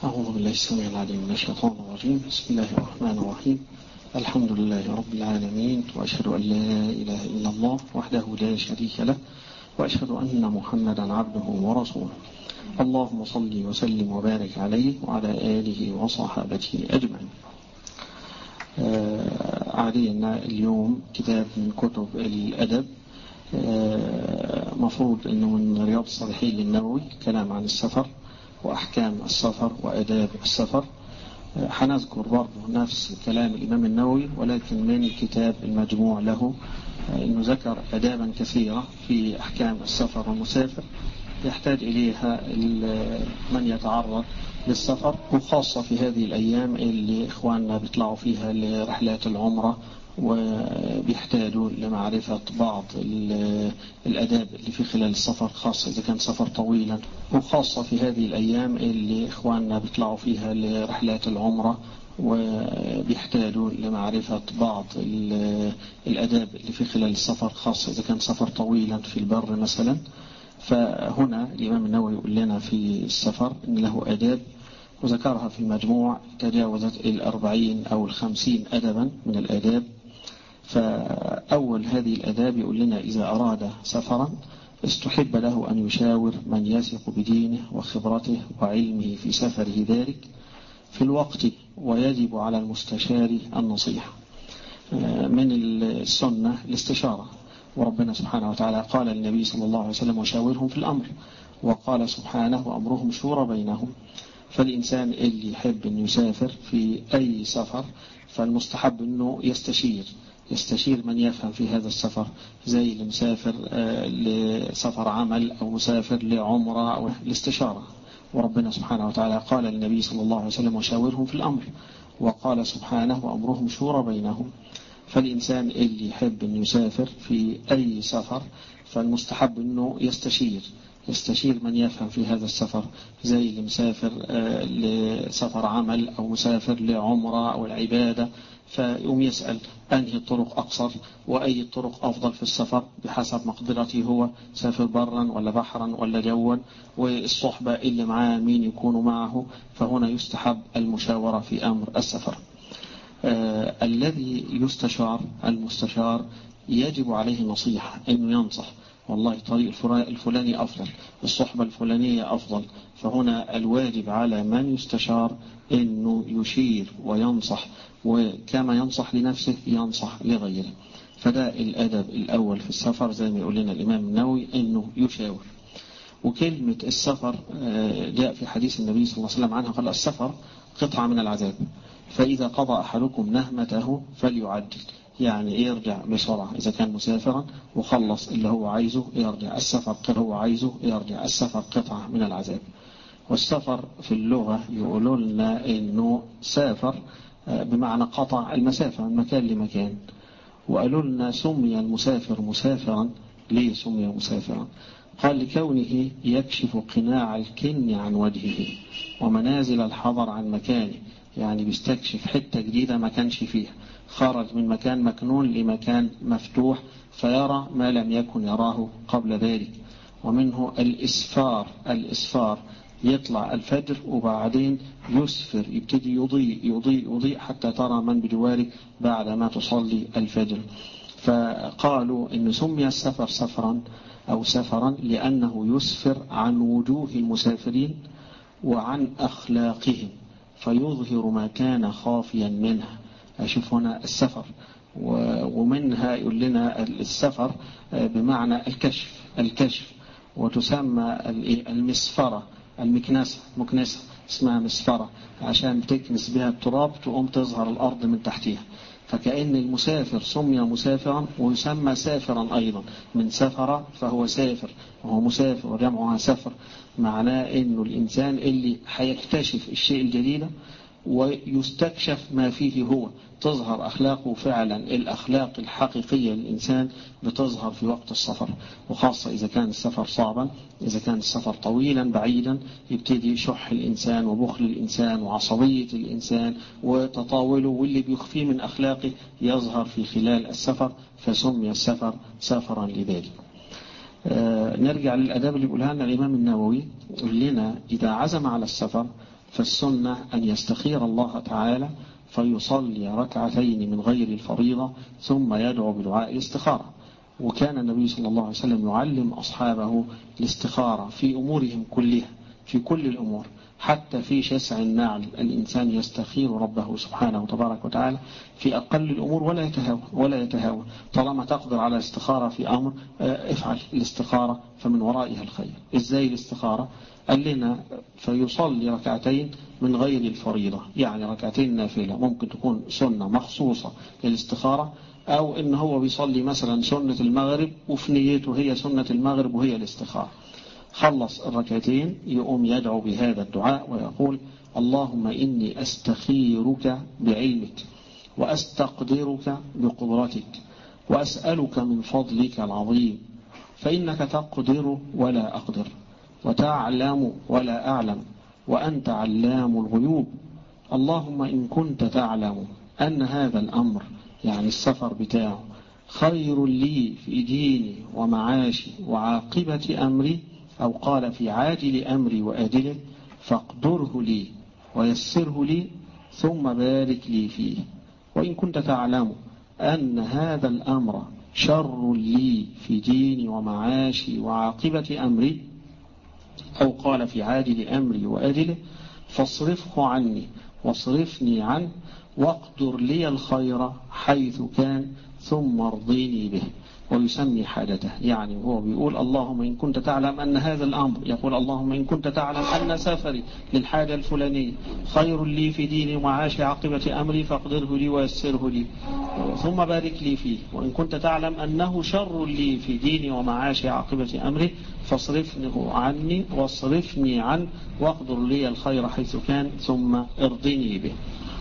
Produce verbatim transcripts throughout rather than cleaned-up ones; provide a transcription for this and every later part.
أعوذ بالله السميع العليم من الشيطان الرجيم. بسم الله الرحمن الرحيم. الحمد لله رب العالمين، وأشهد أن لا إله إلا الله وحده لا شريك له، وأشهد أن محمدا عبده ورسوله. اللهم صل وسلم وبارك عليه وعلى آله وصحابته أجمعين. آه علينا اليوم كتاب من كتب الأدب، آه مفروض أنه من رياض الصالحين للنووي، كلام عن السفر وأحكام السفر وأداب السفر. هنذكر برضه نفس كلام الإمام النووي، ولكن من كتاب المجموع له، إنه ذكر أدابا كثيرة في أحكام السفر والمسافر يحتاج إليها من يتعرض للسفر، وخاصة في هذه الأيام اللي إخواننا بيطلعوا فيها لرحلات العمرة وبيحتاجوا لمعرفة بعض الأداب اللي في خلال السفر، خاصة إذا كان سفر طويلا، وخاصة في هذه الأيام اللي إخواننا بيطلعوا فيها لرحلات العمرة وبيحتاجوا لمعرفة بعض الأداب اللي في خلال السفر، خاصة إذا كان سفر طويلا في البر مثلا. فهنا الإمام النووي يقول لنا في السفر إن له أداب، وذكرها في المجموع تجاوزت الأربعين أو الخمسين أدبا من الأداب. فأول هذه الأداب يقول لنا إذا أراد سفرا استحب له أن يشاور من يثق بدينه وخبرته وعلمه في سفره ذلك في الوقت، ويجب على المستشار النصيحة. من السنة الاستشارة، وربنا سبحانه وتعالى قال للنبي صلى الله عليه وسلم وشاورهم في الأمر، وقال سبحانه وأمرهم شورى بينهم. فالإنسان اللي يحب أن يسافر في أي سفر فالمستحب أنه يستشير يستشير من يفهم في هذا السفر، زي اللي مسافر لسفر عمل أو مسافر لعمرة أو الاستشارة. وربنا سبحانه وتعالى قال للنبي صلى الله عليه وسلم وشاورهم في الأمر، وقال سبحانه وأمرهم شورى بينهم. فالإنسان اللي يحب أن يسافر في أي سفر فالمستحب أنه يستشير يستشير من يفهم في هذا السفر، زي اللي مسافر لسفر عمل أو مسافر لعمرة أو العبادة، فيقوم يسأل أنهي الطرق أقصر وأي الطرق أفضل في السفر بحسب مقدرته، هو سافر برا ولا بحرا ولا جوا، والصحبة اللي معاه مين يكونوا معه. فهنا يستحب المشاورة في أمر السفر. آه الذي يستشار المستشار يجب عليه النصيحة، أنه ينصح والله طريق الفلاني أفضل، الصحبة الفلانية أفضل. فهنا الواجب على من يستشار أنه يشير وينصح، وكما ينصح لنفسه ينصح لغيره. فده الأدب الأول في السفر، زي ما يقول لنا الإمام النووي أنه يشاور. وكلمة السفر جاء في حديث النبي صلى الله عليه وسلم عنها، قال السفر قطعة من العذاب، فإذا قضى أحدكم نهمته فليعجل، يعني يرجع بسرعة إذا كان مسافرا وخلص اللي هو عايزه يرجع. السفر قطعة هو عايزه يرجع، السفر قطعة من العذاب. والسفر في اللغة يقولون لنا إنه سافر بمعنى قطع المسافة من مكان لمكان. وقالوا لنا سمي المسافر مسافرا. ليه سمي مسافرا؟ قال لكونه يكشف قناع الكن عن وجهه ومنازل الحضر عن مكانه، يعني بيستكشف حتة جديدة ما كانش فيها، خرج من مكان مكنون لمكان مفتوح فيرى ما لم يكن يراه قبل ذلك. ومنه الإسفار. الإسفار يطلع الفجر وبعدين يسفر، يبتدي يضيء يضيء يضيء حتى ترى من بجوارك بعد ما تصلي الفجر. فقالوا إن سمي السفر سفرا أو سفرا لأنه يسفر عن وجوه المسافرين وعن أخلاقهم، فيظهر ما كان خافيا منها. أشوف هنا السفر، ومنها يقول لنا السفر بمعنى الكشف الكشف وتسمى المسفرة، المكنسة مكنسة اسمها مسفرة، عشان تكنس بها التراب تقوم تظهر الأرض من تحتها. فكأن المسافر سمي مسافرا ويسمى سافرا أيضا، من سفر فهو سافر وهو مسافر، وجمعها سفر. معناه إنه الإنسان اللي هيكتشف الشيء الجديد ويستكشف ما فيه، هو تظهر أخلاقه فعلا. الأخلاق الحقيقية للإنسان بتظهر في وقت السفر، وخاصة إذا كان السفر صعبا. إذا كان السفر طويلا بعيدا يبتدي شح الإنسان وبخل الإنسان وعصبية الإنسان وتطاوله، واللي بيخفيه من أخلاقه يظهر في خلال السفر، فسمي السفر سفرا لذلك. آه نرجع للأداب اللي بيقولها لنا الإمام النووي. يقول لنا إذا عزم على السفر فالسنة أن يستخير الله تعالى فيصلي ركعتين من غير الفريضة ثم يدعو بدعاء الاستخارة. وكان النبي صلى الله عليه وسلم يعلم أصحابه الاستخارة في أمورهم كلها، في كل الأمور، حتى في شسع النعل الإنسان يستخير ربه سبحانه وتبارك وتعالى في أقل الأمور ولا يتهاون ولا يتهاون طالما تقدر على الاستخارة في أمر افعل الاستخارة فمن ورائها الخير. إزاي الاستخارة؟ قال لنا فيصلي ركعتين من غير الفريضة، يعني ركعتين نافلة، ممكن تكون سنة مخصوصة للاستخارة، أو إن هو بيصلي مثلا سنة المغرب وفي نيته هي سنة المغرب وهي الاستخارة. خلص الركعتين يقوم يدعو بهذا الدعاء ويقول اللهم إني أستخيرك بعلمك وأستقدرك بقدرتك وأسألك من فضلك العظيم فإنك تقدر ولا أقدر وتعلم ولا أعلم وأنت علام الغيوب. اللهم إن كنت تعلم أن هذا الأمر، يعني السفر بتاعه، خير لي في ديني ومعاشي وعاقبة أمري، أو قال في عاجل أمري وآجله، فاقدره لي ويسره لي ثم بارك لي فيه. وإن كنت تعلم أن هذا الأمر شر لي في ديني ومعاشي وعاقبة أمري، أو قال في عاجل أمري وآجله، فاصرفه عني واصرفني عنه واقدر لي الخير حيث كان ثم ارضيني به. ويسمي حاجته، يعني هو بيقول اللهم إن كنت تعلم أن هذا الأمر، يقول اللهم إن كنت تعلم أن سفري للحاجة الفلانية خير لي في ديني ومعاشي عاقبة أمري فاقدره لي ويسره لي ثم بارك لي فيه. وإن كنت تعلم أنه شر لي في ديني ومعاشي عاقبة أمري فاصرفنه عني واصرفني عنه واقدر لي الخير حيث كان ثم ارضني به.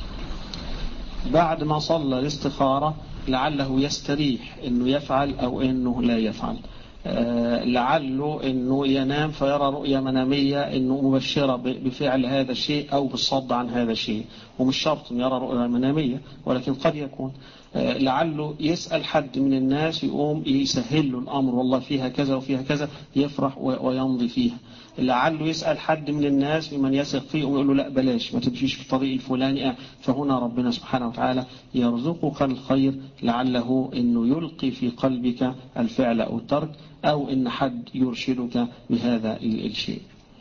بعد ما صلى الاستخارة لعله يستريح انه يفعل او انه لا يفعل، آه لعله انه ينام فيرى رؤية منامية انه مبشرة بفعل هذا الشيء او بالصد عن هذا الشيء، ومش شرط ان يرى رؤية منامية ولكن قد يكون. آه لعله يسأل حد من الناس يقوم يسهل له الامر، والله فيها كذا وفيها كذا، يفرح ويمضي فيها. لعله يسأل حد من الناس ممن يثق فيه ويقول له لا بلاش ما تمشيش في الطريق الفلاني، فهنا ربنا سبحانه وتعالى يرزقك الخير، لعله انه يلقي في قلبك الفعل او الترك، او ان حد يرشدك بهذا الشيء.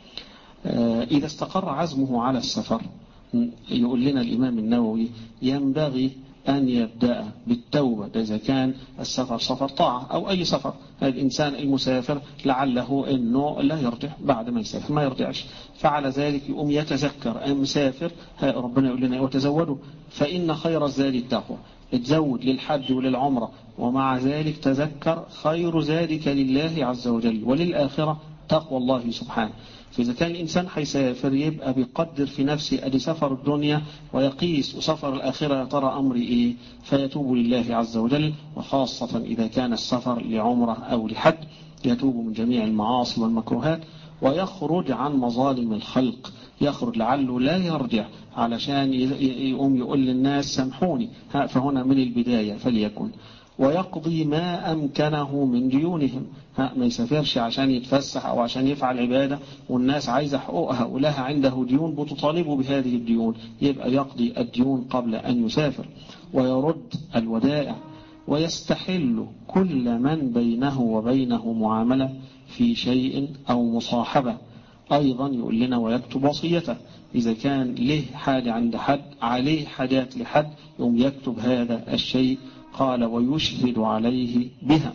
اذا استقر عزمه على السفر، يقول لنا الامام النووي ينبغي أن يبدأ بالتوبة. إذا كان السفر سفر طاعة أو أي سفر، الإنسان المسافر لعله أنه لا يرجع بعد ما يسافر، ما يرجعش، فعلى ذلك يقوم يتذكر المسافر، ربنا يقول لنا وتزودوا فإن خير الزاد التقوى، تزود للحج وللعمرة، ومع ذلك تذكر خير زادك لله عز وجل وللآخرة تقوى الله سبحانه. فإذا كان الإنسان حيسافر يبقى بيقدر في نفسه أدي سفر الدنيا ويقيس وسفر الآخرة يا ترى أمري إيه، فيتوب لله عز وجل، وخاصة إذا كان السفر لعمرة أو لحج يتوب من جميع المعاصي والمكروهات ويخرج عن مظالم الخلق، يخرج لعله لا يرجع علشان يقوم يقول للناس سامحوني، فهنا من البداية فليكن، ويقضي ما أمكنه من ديونهم، ما يسافرش عشان يتفسح أو عشان يفعل عبادة والناس عايزة حقوقها ولها عنده ديون بتطالبه بهذه الديون، يبقى يقضي الديون قبل أن يسافر، ويرد الودائع، ويستحل كل من بينه وبينه معاملة في شيء أو مصاحبة. أيضا يقول لنا ويكتب وصيته، إذا كان له حاجة عند حد عليه حاجات لحد يوم يكتب هذا الشيء، قال ويشهد عليه بها،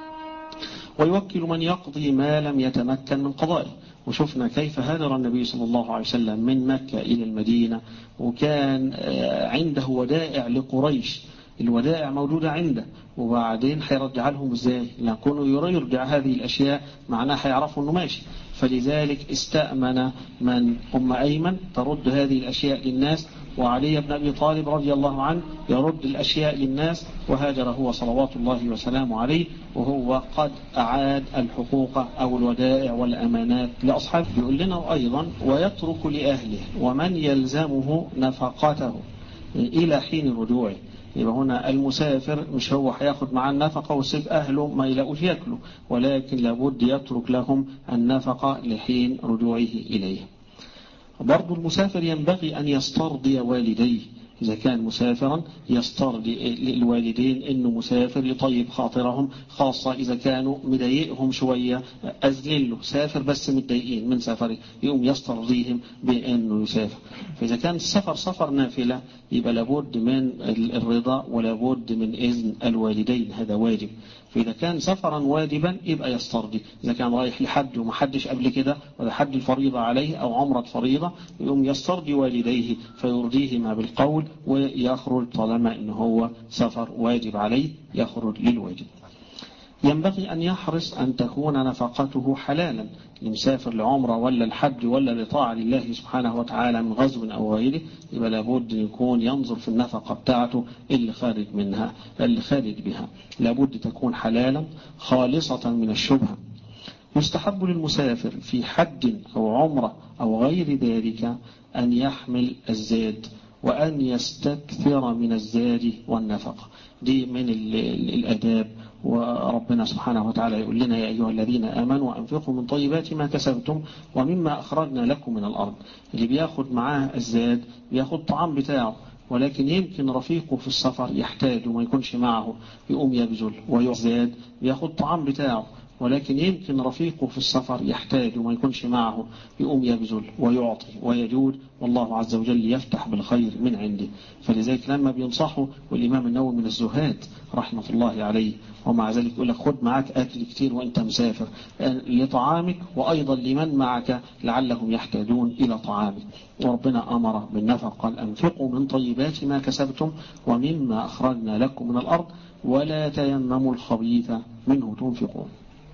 ويوكل من يقضي ما لم يتمكن من قضائه. وشفنا كيف هاجر النبي صلى الله عليه وسلم من مكة إلى المدينة وكان عنده ودائع لقريش، الودائع موجودة عنده، وبعدين هيرجع لهم ازاي؟ لكونه يرجع هذه الأشياء معناه هيعرفوا أنه ماشي، فلذلك استأمن من أم أيمن ترد هذه الأشياء للناس، وعلي بن أبي طالب رضي الله عنه يرد الأشياء للناس، وهاجر هو صلوات الله وسلامه عليه وهو قد أعاد الحقوق أو الودائع والأمانات لأصحابه. يقول لنا أيضا ويترك لأهله ومن يلزمه نفقته إلى حين رجوعه. يبقى هنا المسافر مش هو هياخد معاه النفقة ويسيب أهله ما يلاقوش يأكلوا، ولكن لابد يترك لهم النفقة لحين رجوعه إليه. برضو المسافر ينبغي أن يسترضي والديه، إذا كان مسافرا يسترضي الوالدين إنه مسافر يطيب خاطرهم، خاصة إذا كانوا مضايقهم شوية، أذلل له سافر بس متضايقين من سفره، يقوم يسترضيهم بأنه يسافر. فإذا كان السفر سفر نافلة يبقى لابد من الرضا ولابد من إذن الوالدين، هذا واجب. فإذا كان سفرا واجبا يبقى يسترضي، إذا كان رايح لحد ومحدش قبل كده ولا حد الفريضة عليه أو عمرة فريضة يقوم يسترضي والديه فيرضيهما بالقول ويخرج، طالما إنه هو سفر واجب عليه يخرج للواجب. ينبغي أن يحرص أن تكون نفقته حلالا، لمسافر لعمرة ولا الحج ولا لطاعة لله سبحانه وتعالى من غزو أو غيره، يبقى لابد يكون ينظر في النفقة بتاعته اللي خارج منها اللي خارج بها، لابد تكون حلالا خالصة من الشبهة. يستحب للمسافر في حج أو عمرة أو غير ذلك أن يحمل الزاد وأن يستكثر من الزاد والنفقة، دي من الأداب. وربنا سبحانه وتعالى يقول لنا يا أيها الذين آمنوا أنفقوا من طيبات ما كسبتم ومما أخرجنا لكم من الأرض. اللي بياخد معاه الزاد بياخد طعام بتاعه، ولكن يمكن رفيقه في السفر يحتاج وما يكونش معه يقوم يبذل ويزاد، بياخد طعام بتاعه ولكن يمكن رفيقه في السفر يحتاج وما يكونش معه يقوم يبذل ويعطي ويجود، والله عز وجل يفتح بالخير من عنده. فلذلك لما بينصحوا، والإمام النووي من الزهاد رحمة الله عليه، ومع ذلك يقول لك خد معك أكل كتير وانت مسافر لطعامك وأيضا لمن معك لعلهم يحتاجون إلى طعامك. وربنا أمر بالنفقة، قال أنفقوا من طيبات ما كسبتم ومما أخرجنا لكم من الأرض ولا تيمموا الخبيث منه تنفقون.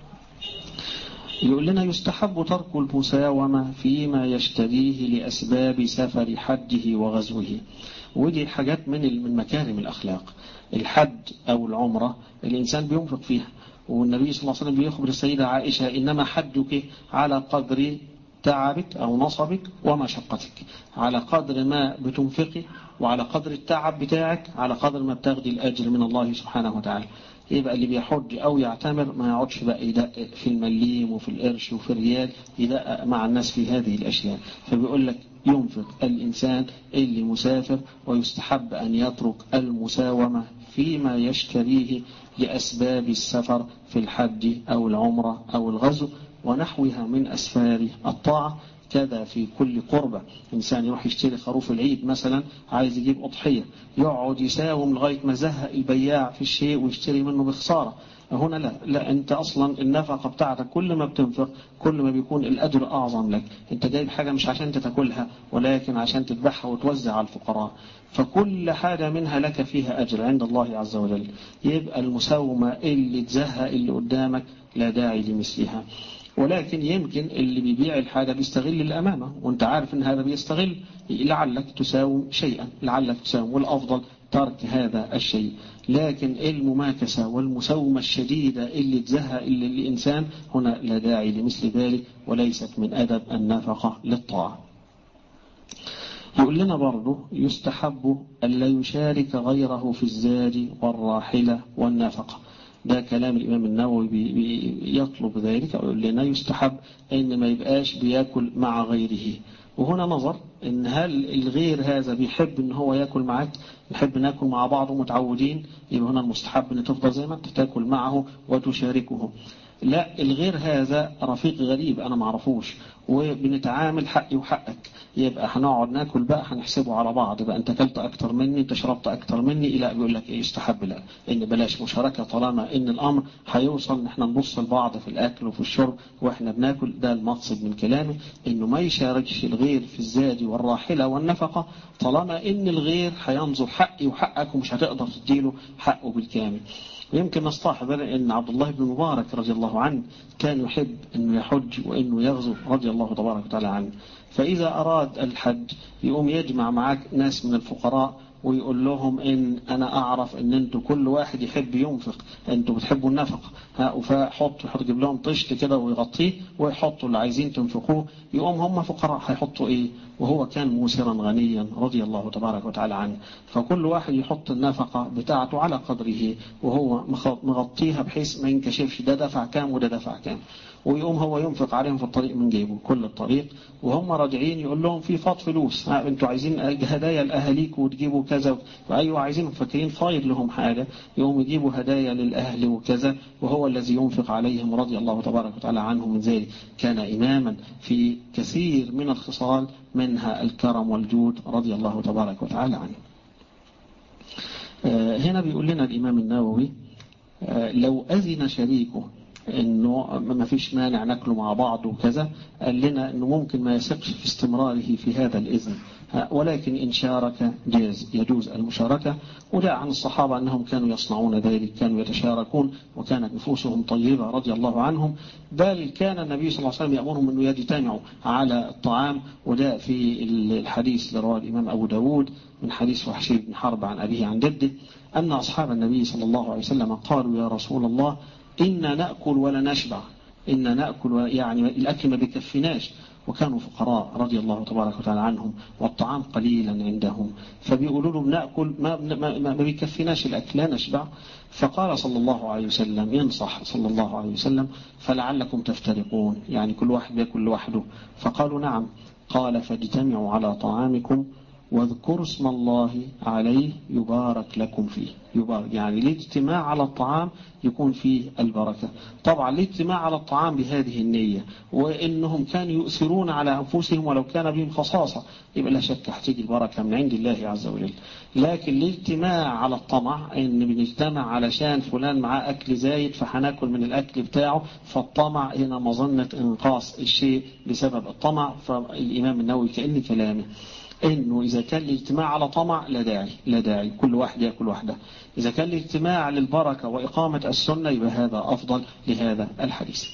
يقول لنا يستحب ترك المساومة فيما يشتريه لأسباب سفر حجه وغزوه، ودي حاجات من من مكارم الأخلاق. الحج أو العمرة الإنسان بينفق فيها، والنبي صلى الله عليه وسلم بيخبر السيدة عائشة إنما حجك على قدر تعبك أو نصبك ومشقتك، على قدر ما بتنفقي وعلى قدر التعب بتاعك على قدر ما بتاخدي الأجر من الله سبحانه وتعالى. يبقى اللي بيحج أو يعتمر ما يقعدش بقى يدقق في المليم وفي القرش وفي الريال، يدقق مع الناس في هذه الأشياء. فبيقول لك ينفق الإنسان اللي مسافر، ويستحب أن يترك المساومة فيما يشتريه لأسباب السفر في الحج أو العمرة أو الغزو ونحوها من أسفار الطاعة. كذا في كل قربة، إنسان يروح يشتري خروف العيد مثلا، عايز يجيب أضحية، يقعد يساوم لغاية ما زهق البياع في الشيء ويشتري منه بخسارة. هنا لا لا أنت أصلا النفقة بتاعتك كل ما بتنفق كل ما بيكون الأجر أعظم لك. أنت جايب حاجة مش عشان تتاكلها ولكن عشان تذبحها وتوزع على الفقراء، فكل حاجة منها لك فيها أجر عند الله عز وجل. يبقى المساومة اللي تزهق اللي قدامك لا داعي لمثلها. ولكن يمكن اللي بيبيع الحاجة بيستغل الأمامة، وانت عارف ان هذا بيستغل، لعلك تساوم شيئا، لعلك تساوم، والأفضل ترك هذا الشيء. لكن المماكسة والمساومة الشديدة اللي تزهق اللي الإنسان هنا لا داعي لمثل ذلك، وليست من أدب النفقة للطاعة. يقول لنا برضه يستحب ألا يشارك غيره في الزاد والراحلة والنفقة. ده كلام الإمام النووي يطلب ذلك، ويقول لنا يستحب أن ما يبقاش بيأكل مع غيره. وهنا نظر إن هل الغير هذا بيحب إن هو يأكل معك، يحب ناكل مع بعض ومتعودين، يبقى هنا المستحب أن تفضل زي ما أنت تاكل معه وتشاركه. لا، الغير هذا رفيق غريب أنا معرفوش وبنتعامل حقي وحقك، يبقى هنقعد ناكل بقى هنحسبه على بعض، بقى أنت أكلت أكتر مني، أنت شربت أكتر مني، إلى بيقول لك إيه يستحب لا إن بلاش مشاركة، طالما إن الأمر هيوصل إن إحنا نبص لبعض في الأكل وفي الشرب وإحنا بناكل. ده المقصد من كلامه، إنه ما يشاركش الغير في الزاد والراحلة والنفقة، طالما إن الغير هينظر حقي وحقك ومش هتقدر تديله حقه بالكامل. ويمكن نستحضر أن عبد الله بن مبارك رضي الله عنه كان يحب أنه يحج وأنه يغزو رضي الله تبارك وتعالى عنه، فإذا أراد الحج يقوم يجمع معك ناس من الفقراء ويقول لهم إن أنا أعرف إن أنتوا كل واحد يحب ينفق، أنتوا بتحبوا النفقة، فحطوا يحط يجيب لهم طشت كده ويغطيه ويحطوا اللي عايزين تنفقوه، يقوم هم فقراء هيحطوا إيه؟ وهو كان موسرا غنيا رضي الله تبارك وتعالى عنه، فكل واحد يحط النفقة بتاعته على قدره وهو مغطيها بحيث ما ينكشفش ده دفع كام وده دفع كام، ويقوم هو ينفق عليهم في الطريق من جيبه كل الطريق، وهم راجعين يقول لهم في فاض فلوس، انتوا عايزين هدايا لأهاليك وتجيبوا كذا، وأيوة عايزين فاكرين فايض لهم حاجة، يقوم يجيبوا هدايا للأهل وكذا، وهو الذي ينفق عليهم رضي الله تبارك وتعالى عنه من ذلك. كان إماما في كثير من الخصال منها الكرم والجود رضي الله تبارك وتعالى عنه. هنا بيقول لنا الإمام النووي لو أذن شريكه انه ما فيش مانع ناكله مع بعض وكذا، قال لنا انه ممكن ما يثقش في استمراره في هذا الإذن، ولكن إن شارك جاز، يجوز المشاركة. ولا عن الصحابة أنهم كانوا يصنعون ذلك، كانوا يتشاركون وكانت نفوسهم طيبة رضي الله عنهم. بل كان النبي صلى الله عليه وسلم يأمرهم أنه يجتمعوا على الطعام، وده في الحديث اللي رواه الإمام أبو داود من حديث وحشي بن حرب عن أبيه عن جده أن أصحاب النبي صلى الله عليه وسلم قالوا يا رسول الله إنا نأكل ولا نشبع، إنا نأكل يعني الأكل ما بيكفناش، وكانوا فقراء رضي الله تبارك وتعالى عنهم والطعام قليلا عندهم، فبيقولوا له بنأكل ما, ما, ما بيكفناش الأكل لا نشبع. فقال صلى الله عليه وسلم ينصح صلى الله عليه وسلم فلعلكم تفترقون، يعني كل واحد بيأكل لوحده. فقالوا نعم. قال فاجتمعوا على طعامكم واذكروا اسم الله عليه يبارك لكم فيه. يبارك يعني الاجتماع على الطعام يكون فيه البركة. طبعا الاجتماع على الطعام بهذه النية، وإنهم كانوا يؤثرون على أنفسهم ولو كان بهم خصاصة، يبقى لا شك هتيجي البركة من عند الله عز وجل. لكن الاجتماع على الطمع، إن بنجتمع علشان فلان معاه أكل زايد فهناكل من الأكل بتاعه، فالطمع هنا مظنة انقاص الشيء بسبب الطمع. فالإمام النووي كأن كلامه إنه إذا كان الاجتماع على طمع لا داعي، لا داعي كل واحد يأكل وحده. إذا كان الاجتماع للبركة وإقامة السنة يبقى هذا أفضل لهذا الحديث.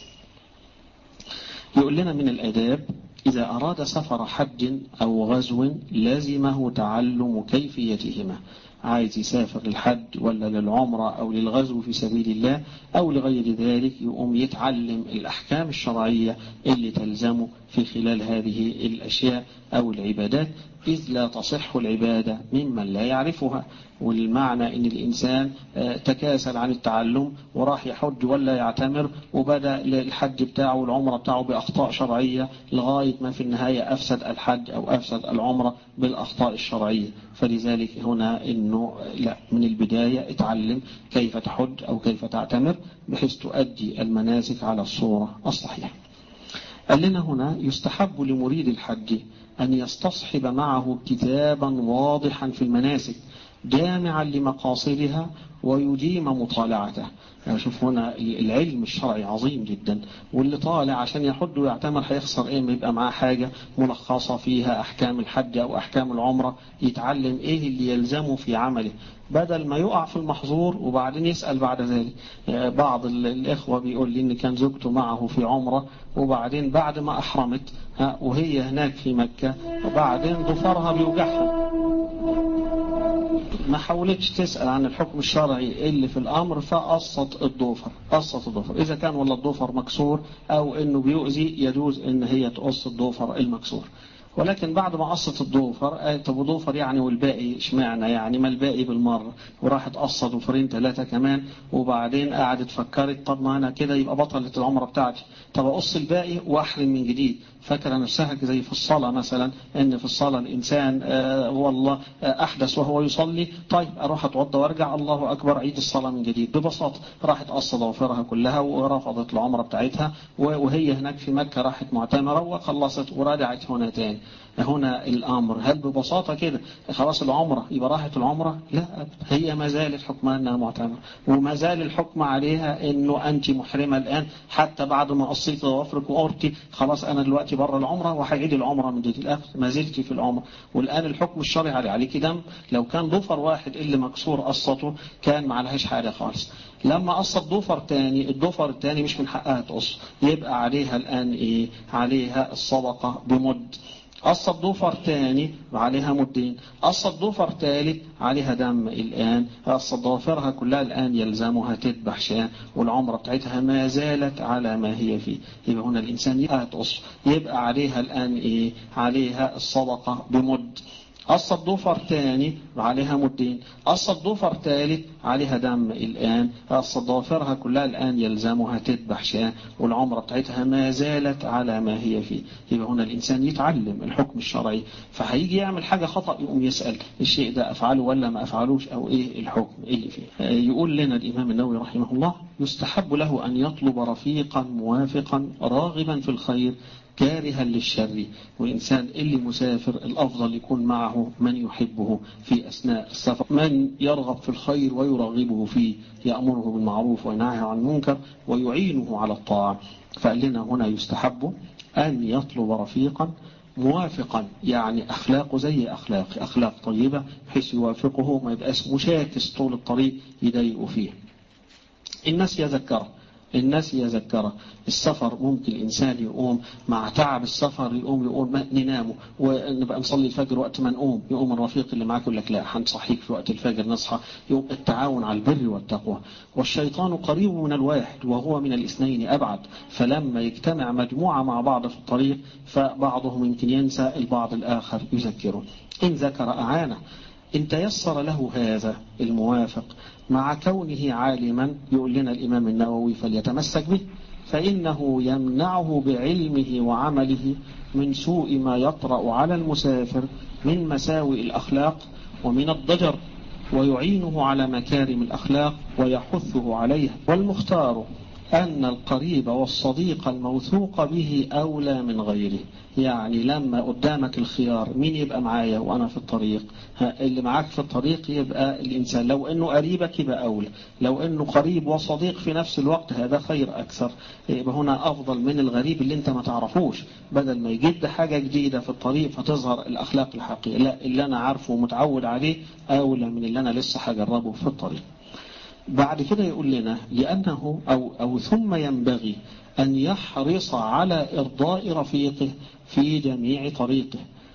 يقول لنا من الآداب إذا أراد سفر حج أو غزو لازمه تعلم كيفيتهما. عايز يسافر للحج ولا للعمرة أو للغزو في سبيل الله أو لغير ذلك، يقوم يتعلم الأحكام الشرعية اللي تلزمه في خلال هذه الأشياء أو العبادات، إذ لا تصح العبادة ممن لا يعرفها. والمعنى إن الإنسان تكاسل عن التعلم وراح يحج ولا يعتمر، وبدأ الحج بتاعه والعمرة بتاعه بأخطاء شرعية لغاية ما في النهاية أفسد الحج أو أفسد العمرة بالأخطاء الشرعية. فلذلك هنا إنه لا، من البداية اتعلم كيف تحج أو كيف تعتمر بحيث تؤدي المناسك على الصورة الصحيحة. قال لنا هنا يستحب لمريد الحج أن يستصحب معه كتابا واضحا في المناسك جامعا لمقاصدها ويديم مطالعته. يعني شوف هنا العلم الشرعي عظيم جدا، واللي طالع عشان يحج ويعتمر هيخسر ايه؟ ما يبقى معاه حاجة ملخصة فيها أحكام الحج أو أحكام العمرة، يتعلم ايه اللي يلزمه في عمله بدل ما يقع في المحظور وبعدين يسأل بعد ذلك. يعني بعض الإخوة بيقول لي إن كان زوجته معه في عمرة، وبعدين بعد ما أحرمت وهي هناك في مكة وبعدين ضفرها بيوجعها، ما حاولتش تسأل عن الحكم الشرعي اللي في الأمر، فقصت الضفر قصت الضفر إذا كان ولا الضفر مكسور أو إنه بيؤذي يجوز إن هي تقص الضفر المكسور. ولكن بعد ما قصت الضوفر، طب ضوفر يعني والباقي اشمعنى يعني؟ ما الباقي بالمرة، وراحت قصة ضوفرين ثلاثة كمان، وبعدين قعدت فكرت طب ما أنا كده يبقى بطلت العمرة بتاعتي، طب أقص الباقي وأحرم من جديد. فاكرة نفسها زي في الصلاة مثلا، إن في الصلاة الإنسان آه والله آه أحدث وهو يصلي، طيب أروح أتوضى وأرجع الله أكبر عيد الصلاة من جديد. ببساطة راحت قصة ضوافرها كلها ورفضت العمرة بتاعتها، وهي هناك في مكة راحت معتمرة وخلصت ورجعت هنا تاني. هنا الأمر هل ببساطة كده خلاص العمرة يبقى راحت العمرة؟ لا، هي ما زالت حكمها أنها معتمرة، وما زال الحكم عليها أنه أنت محرمة الآن حتى بعد ما قصيت ضوافرك وقرتي خلاص أنا دلوقتي بره العمرة وهيعيد العمرة من جديد. ما زلت في العمرة، والآن الحكم الشرعي عليه عليك دم. لو كان ضفر واحد اللي مكسور قصته كان ما عليهاش حاجة خالص. لما قصت ضفر تاني، الضفر التاني مش من حقها تقص، يبقى عليها الآن إيه؟ عليها الصدقة بمد. قصت ضفر تاني عليها مدين، قصت ضفر تالت عليها دم. الآن قصت ضوافرها كلها الآن يلزمها تذبح شاة، والعمرة بتاعتها ما زالت على ما هي فيه. يبقى هنا الإنسان يبقى تقص، يبقى عليها الآن إيه؟ عليها الصدقة بمد. الصدوفر تاني عليها مدين، الصدوفر تالت عليها دم الآن، الصدوفرها كلها الآن يلزمها تذبح شاة، والعمرة بتاعتها ما زالت على ما هي فيه. يبقى هنا الإنسان يتعلم الحكم الشرعي، فهيجي يعمل حاجة خطأ يقوم يسأل الشيء ده أفعله ولا ما أفعلوش، أو إيه الحكم اللي فيه. يقول لنا الإمام النووي رحمه الله: يستحب له أن يطلب رفيقا موافقا راغبا في الخير كارها للشر. والإنسان اللي مسافر الأفضل يكون معه من يحبه في أثناء السفر، من يرغب في الخير ويرغبه فيه، يأمره بالمعروف وينهى عن المنكر ويعينه على الطاعة. فقال لنا هنا يستحب أن يطلب رفيقا موافقا، يعني أخلاقه زي أخلاق أخلاق طيبة بحيث يوافقه، ما يبقاش مشاكس طول الطريق يضايقه فيه. الناس يذكره الناس يذكره السفر ممكن الإنسان يقوم مع تعب السفر، يقوم يقول ما ننامه ونبقى نصلي الفجر وقت ما نقوم، يقوم الرفيق اللي معاك يقول لك لا هنصحيك في وقت الفجر نصحى. يقوم التعاون على البر والتقوى. والشيطان قريب من الواحد وهو من الاثنين أبعد، فلما يجتمع مجموعة مع بعض في الطريق فبعضهم يمكن ينسى البعض الآخر يذكره. إن ذكر أعانه. إن تيسر له هذا الموافق مع كونه عالما، يقول لنا الإمام النووي فليتمسك به، فإنه يمنعه بعلمه وعمله من سوء ما يطرأ على المسافر من مساوئ الأخلاق ومن الضجر، ويعينه على مكارم الأخلاق ويحثه عليها. والمختار أن القريب والصديق الموثوق به أولى من غيره. يعني لما قدامك الخيار مين يبقى معايا وأنا في الطريق، اللي معاك في الطريق يبقى الإنسان لو أنه قريبك يبقى أولى، لو أنه قريب وصديق في نفس الوقت هذا خير أكثر، يبقى هنا أفضل من الغريب اللي أنت ما تعرفوش، بدل ما يجد حاجة جديدة في الطريق فتظهر الأخلاق الحقيقية، لا اللي أنا عارفه ومتعود عليه أولى من اللي أنا لسه هجربه في الطريق. بعد كده يقول لنا لأنه أو, أو ثم ينبغي أن يحرص على إرضاء رفيقه في جميع طريقه،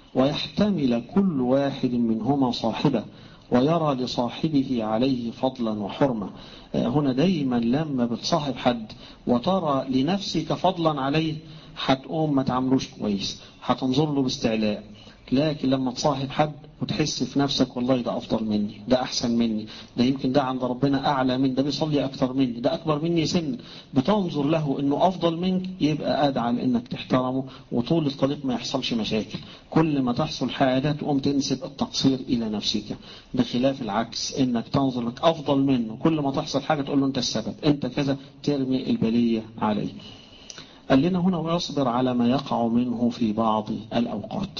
ويحتمل كل واحد منهما صاحبه، ويرى لصاحبه عليه فضلا وحرمة. هنا دايما لما بتصاحب حد وترى لنفسك فضلا عليه هتقوم ما تعملوش كويس، هتنظر له باستعلاء. لكن لما تصاحب حد وتحس في نفسك والله ده أفضل مني، ده أحسن مني، ده يمكن ده عند ربنا أعلى من ده، بيصلي أكتر مني، ده أكبر مني سن، بتنظر له أنه أفضل منك، يبقى أدعى لأنك تحترمه وطول الطريق ما يحصلش مشاكل. كل ما تحصل حاجة تقوم تنسب التقصير إلى نفسك، بخلاف العكس أنك تنظر لك أفضل منه، كل ما تحصل حاجة تقول له أنت السبب، أنت كذا، ترمي البلية عليه. قال لنا هنا ويصبر على ما يقع منه في بعض الأوقات.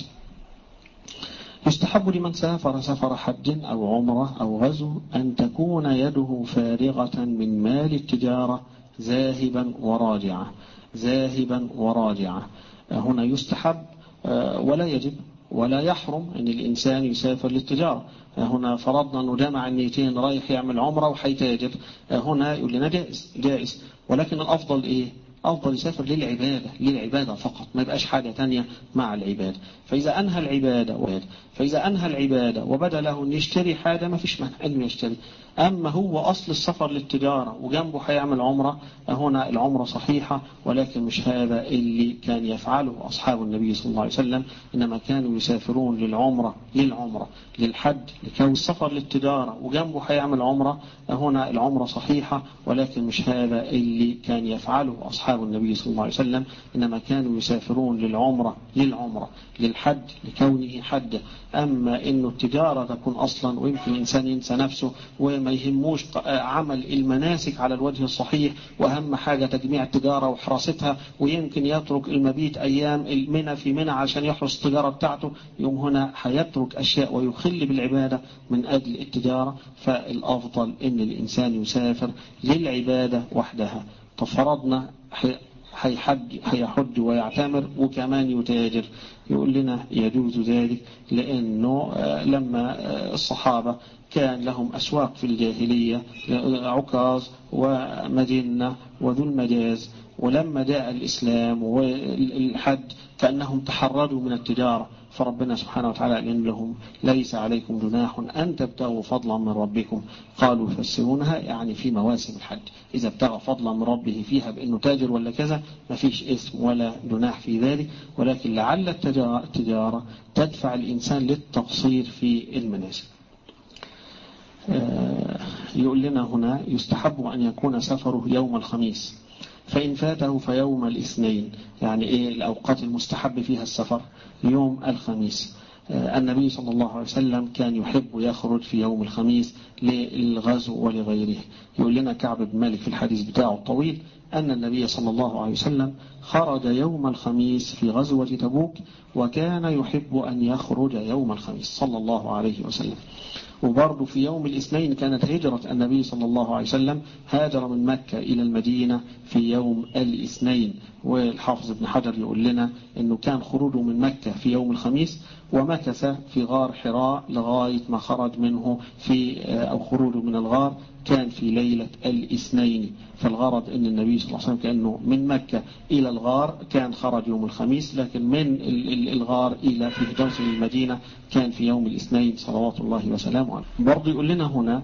يستحب لمن سافر سفر حج أو عمرة أو غزو أن تكون يده فارغة من مال التجارة ذاهبا وراجعة ذاهبا وراجعة. هنا يستحب ولا يجب ولا يحرم أن الإنسان يسافر للتجارة. هنا فرضنا أنه جمع النيتين رايح يعمل عمرة وحيتاجر، هنا يقول لنا جائز جائز، ولكن الأفضل إيه؟ أفضل يسافر للعبادة للعبادة فقط، ما يبقاش حاجة تانية مع العبادة. فإذا أنهى العبادة فإذا أنهى العبادة وبدأ له أن يشتري حاجة ما فيش مانع أنه يشتري. أما هو أصل السفر للتجارة وجنبه هيعمل عمرة، هنا العمرة صحيحة، ولكن مش هذا اللي كان يفعله أصحاب النبي صلى الله عليه وسلم، إنما كانوا يسافرون للعمرة للعمرة للحج لكون السفر للتجارة وجنبه هيعمل عمرة. هنا العمرة صحيحة، ولكن مش هذا اللي كان يفعله أصحاب النبي صلى الله عليه وسلم، إنما كانوا يسافرون للعمرة للعمرة للحج لكونه حج. أما إنه التجارة تكون أصلا، ويمكن الإنسان ينسى نفسه وما يهموش عمل المناسك على الوجه الصحيح، وأهم حاجة تجميع التجارة وحراستها، ويمكن يترك المبيت أيام المنى في منى عشان يحرس التجارة بتاعته، يوم هنا هيترك أشياء ويخل بالعبادة من أجل التجارة. فالأفضل إن الإنسان يسافر للعبادة وحدها. تفرضنا هيحج هيحج ويعتمر وكمان يتاجر، يقول لنا يجوز ذلك، لأنه لما الصحابة كان لهم أسواق في الجاهلية، عكاظ ومدينة وذو المجاز، ولما جاء الإسلام والحج كأنهم تحرروا من التجارة، فربنا سبحانه وتعالى قال لهم ليس عليكم جناح أن تبتغوا فضلا من ربكم. قالوا يفسرونها يعني في مواسم الحج، إذا ابتغى فضلا من ربه فيها بأنه تاجر ولا كذا ما فيش اسم ولا جناح في ذلك، ولكن لعل التجارة تجارة تدفع الإنسان للتقصير في المنازل. يقول لنا هنا يستحب أن يكون سفره يوم الخميس، فإن فاته فيوم الاثنين. يعني إيه الأوقات المستحب فيها السفر؟ يوم الخميس. النبي صلى الله عليه وسلم كان يحب يخرج في يوم الخميس للغزو ولغيره. يقول لنا كعب بن مالك في الحديث بتاعه الطويل أن النبي صلى الله عليه وسلم خرج يوم الخميس في غزوة تبوك، وكان يحب أن يخرج يوم الخميس صلى الله عليه وسلم. وبرضه في يوم الاثنين كانت هجرة النبي صلى الله عليه وسلم، هاجر من مكة إلى المدينة في يوم الاثنين. والحافظ ابن حجر يقول لنا أنه كان خروجه من مكة في يوم الخميس، ومكث في غار حراء لغاية ما خرج منه في أو خروجه من الغار كان في ليلة الاثنين. فالغرض أن النبي صلى الله عليه وسلم كأنه من مكة إلى الغار كان خرج يوم الخميس، لكن من الغار إلى في هجرة المدينة كان في يوم الاثنين صلوات الله وسلامه عليه. برضه يقول لنا هنا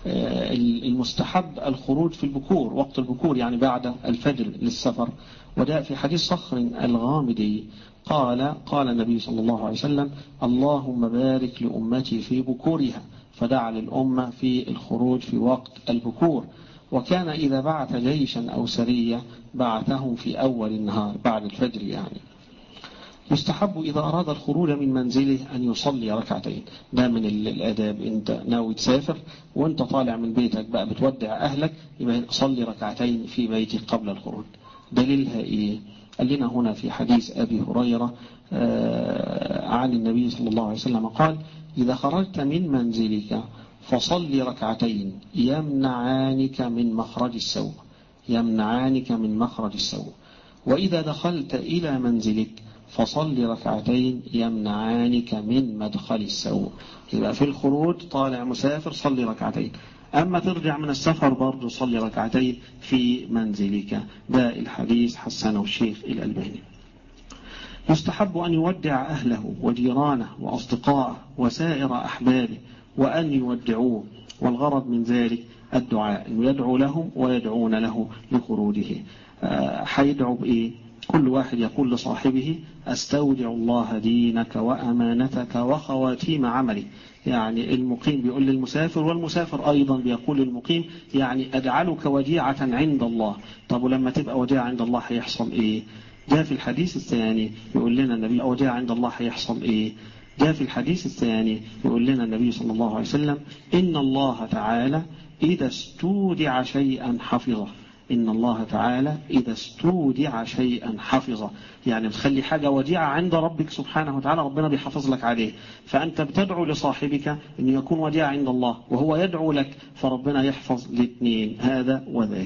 المستحب الخروج في البكور، وقت البكور يعني بعد الفجر للسفر. وده في حديث صخر الغامدي قال قال النبي صلى الله عليه وسلم: اللهم بارك لأمتي في بكورها، فدعا للأمة في الخروج في وقت البكور. وكان إذا بعث جيشا أو سرية بعثهم في أول النهار بعد الفجر. يعني يستحب إذا أراد الخروج من منزله أن يصلي ركعتين. ده من الآداب. أنت ناوي تسافر وأنت طالع من بيتك بقى بتودع أهلك، يبقى صلي ركعتين في بيتك قبل الخروج. دليلها إيه؟ قال لنا هنا في حديث أبي هريرة عن النبي صلى الله عليه وسلم قال: إذا خرجت من منزلك فصلي ركعتين يمنعانك من مخرج السوء يمنعانك من مخرج السوء وإذا دخلت إلى منزلك فصلي ركعتين يمنعانك من مدخل السوء. يبقى في الخروج طالع مسافر صلي ركعتين، أما ترجع من السفر برضه صلي ركعتين في منزلك. ده الحديث حسنه الشيخ الألباني. يستحب أن يودع أهله وجيرانه وأصدقائه وسائر أحبابه وأن يودعوه، والغرض من ذلك الدعاء، أنه يدعو لهم ويدعون له لخروجه. حيدعو بإيه؟ كل واحد يقول لصاحبه: أستودع الله دينك وأمانتك وخواتيم عملك. يعني المقيم بيقول للمسافر، والمسافر أيضا بيقول للمقيم، يعني أجعلك وديعة عند الله. طب ولما تبقى وديعة عند الله هيحصل إيه؟ جاء في الحديث الثاني يقول لنا النبي وديعة عند الله هيحصل إيه؟ جاء في الحديث الثاني يقول لنا النبي صلى الله عليه وسلم: إن الله تعالى إذا استودع شيئا حفظه. إن الله تعالى إذا استودع شيئا حفظه. يعني تخلي حاجة وديعة عند ربك سبحانه وتعالى، ربنا بيحفظ لك عليه. فأنت بتدعو لصاحبك أن يكون وديعة عند الله، وهو يدعو لك، فربنا يحفظ الاثنين هذا وذاك.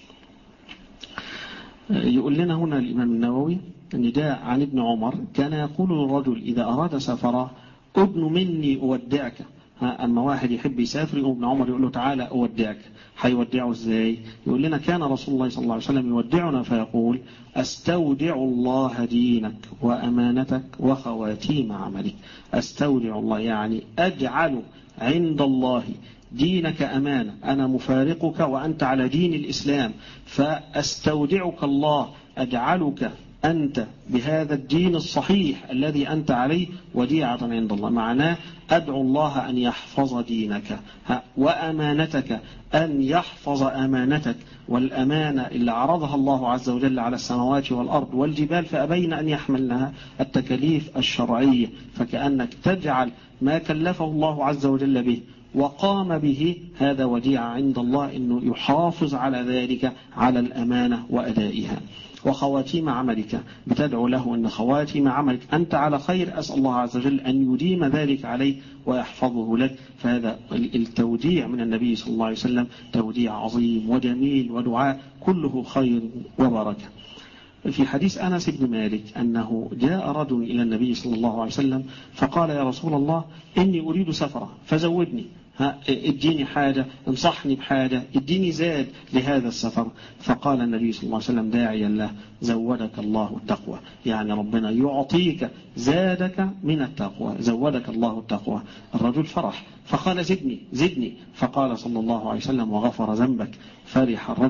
يقول لنا هنا الإمام النووي أن جاء عن ابن عمر كان يقول للرجل إذا أراد سفره: ابن مني أودعك. أما واحد يحب يسافر يقول ابن عمر يقول له: تعالى أودعك. هيودعه إزاي؟ يقول لنا كان رسول الله صلى الله عليه وسلم يودعنا فيقول: أستودع الله دينك وأمانتك وخواتيم عملك. أستودع الله يعني أجعل عند الله دينك أمانة، أنا مفارقك وأنت على دين الإسلام، فأستودعك الله، أجعلك أنت بهذا الدين الصحيح الذي أنت عليه وديعة عند الله. معناه أدعو الله أن يحفظ دينك وأمانتك، أن يحفظ أمانتك. والأمانة اللي عرضها الله عز وجل على السماوات والأرض والجبال فأبين أن يحملنها التكاليف الشرعية، فكأنك تجعل ما كلفه الله عز وجل به وقام به هذا وديعة عند الله، أنه يحافظ على ذلك، على الأمانة وأدائها. وخواتيم عملك بتدعو له أن خواتيم عملك أنت على خير، أسأل الله عز وجل أن يديم ذلك عليه ويحفظه لك. فهذا التوديع من النبي صلى الله عليه وسلم توديع عظيم وجميل ودعاء كله خير وبركة. في حديث أنس بن مالك أنه جاء رجل إلى النبي صلى الله عليه وسلم فقال: يا رسول الله إني أريد سفرة فزودني، اديني حاجة، انصحني بحاجة، اديني زاد لهذا السفر. فقال النبي صلى الله عليه وسلم داعيا له: زودك الله التقوى. يعني ربنا يعطيك زادك من التقوى، زودك الله التقوى. الرجل فرح فقال: زدني زدني. فقال صلى الله عليه وسلم: وغفر ذنبك. فرح الرجل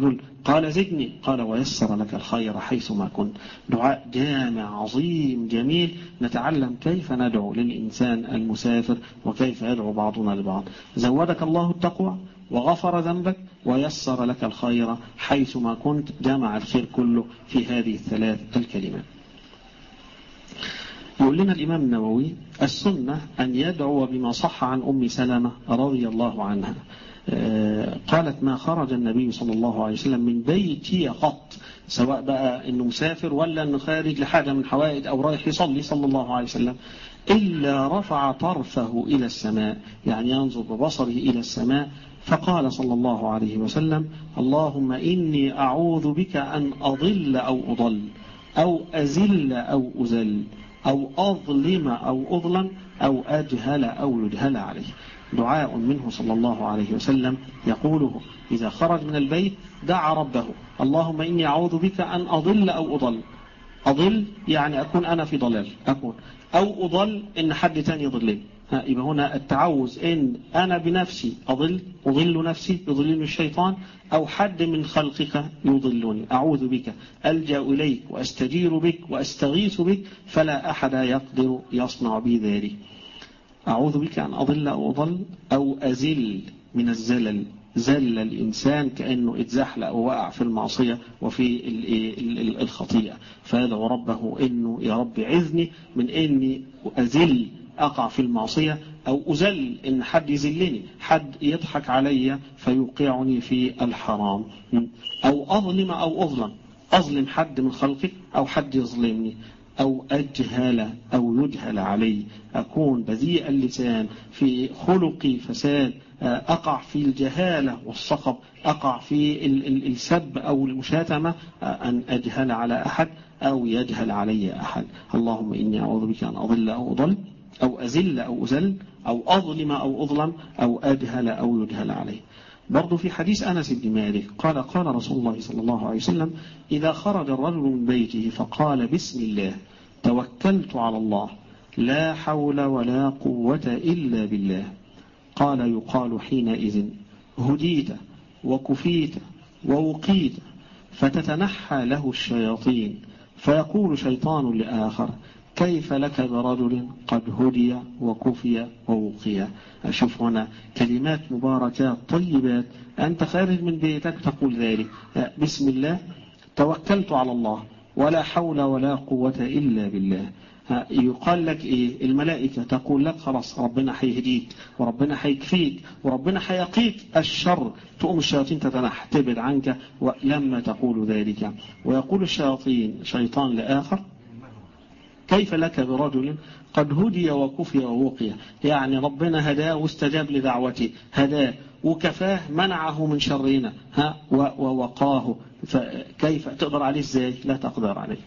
قال زدني، قال ويسر لك الخير حيثما كنت. دعاء جامع عظيم جميل، نتعلم كيف ندعو للإنسان المسافر وكيف يدعو بعضنا لبعض. زودك الله التقوى وغفر ذنبك ويسر لك الخير حيثما كنت، جمع الخير كله في هذه الثلاث الكلمات. يقول لنا الإمام النووي: السنة أن يدعو بما صح عن أم سلمة رضي الله عنها، قالت: ما خرج النبي صلى الله عليه وسلم من بيتي قط، سواء بقى أنه مسافر ولا أنه خارج لحاجة من حوائج أو رايح يصلي صلى الله عليه وسلم، إلا رفع طرفه إلى السماء، يعني ينظر ببصره إلى السماء، فقال صلى الله عليه وسلم: اللهم إني أعوذ بك أن أضل أو أضل أو أزل أو أزل أو أظلم أو أظلم أو أجهل أو يجهل عليه. دعاء منه صلى الله عليه وسلم يقوله إذا خرج من البيت، دعا ربه: اللهم إني أعوذ بك أن أضل أو أضل. أضل يعني أكون أنا في ضلال أكون، أو أضل إن حد تاني يضلني. يبقى هنا التعوذ إن أنا بنفسي أضل، أضل نفسي يضلني الشيطان، أو حد من خلقك يضلني. أعوذ بك، ألجأ إليك وأستجير بك وأستغيث بك، فلا أحد يقدر يصنع بي ذلك. أعوذ بك أن أضل أو أضل أو أزل من الزلل، زل الإنسان كأنه اتزحلق أو وقع في المعصية وفي الخطيئة، فيدعو ربه إنه يا رب عذني من إني أزل أقع في المعصية، أو أزل إن حد يزلني، حد يضحك علي فيوقعني في الحرام، أو أظلم أو أظلم، أظلم حد من خلقك أو حد يظلمني، أو أجهل أو يجهل علي، أكون بذيء اللسان في خلقي فساد، أقع في الجهالة والصخب، أقع في السب أو المشاتمة، أن أجهل على أحد أو يجهل علي أحد. اللهم إني أعوذ بك أن أضل أو أضل أو أزل أو أزل أو أظلم أو أظلم أو أجهل أو يجهل عليه. برضو في حديث أنس بن مالك قال: قال رسول الله صلى الله عليه وسلم: إذا خرج الرجل من بيته فقال بسم الله توكلت على الله لا حول ولا قوة إلا بالله، قال يقال حينئذ: هديت وكفيت ووقيت، فتتنحى له الشياطين، فيقول شيطان لآخر: كيف لك برجل قد هدي وكفي ووقي. أشوف هنا كلمات مباركات طيبات، أنت خارج من بيتك تقول ذلك: بسم الله توكلت على الله ولا حول ولا قوة إلا بالله. يقال لك إيه؟ الملائكة تقول لك خلاص ربنا هيهديك وربنا هيكفيك وربنا هيقيك الشر، تقوم الشياطين تتنحى تبعد عنك ولما تقول ذلك. ويقول الشياطين شيطان لآخر: كيف لك برجل قد هدي وكفي ووقي، يعني ربنا هداه واستجاب لدعوته، هداه وكفاه منعه من شرنا، ها ووقاه، فكيف تقدر عليه ازاي؟ لا تقدر عليه.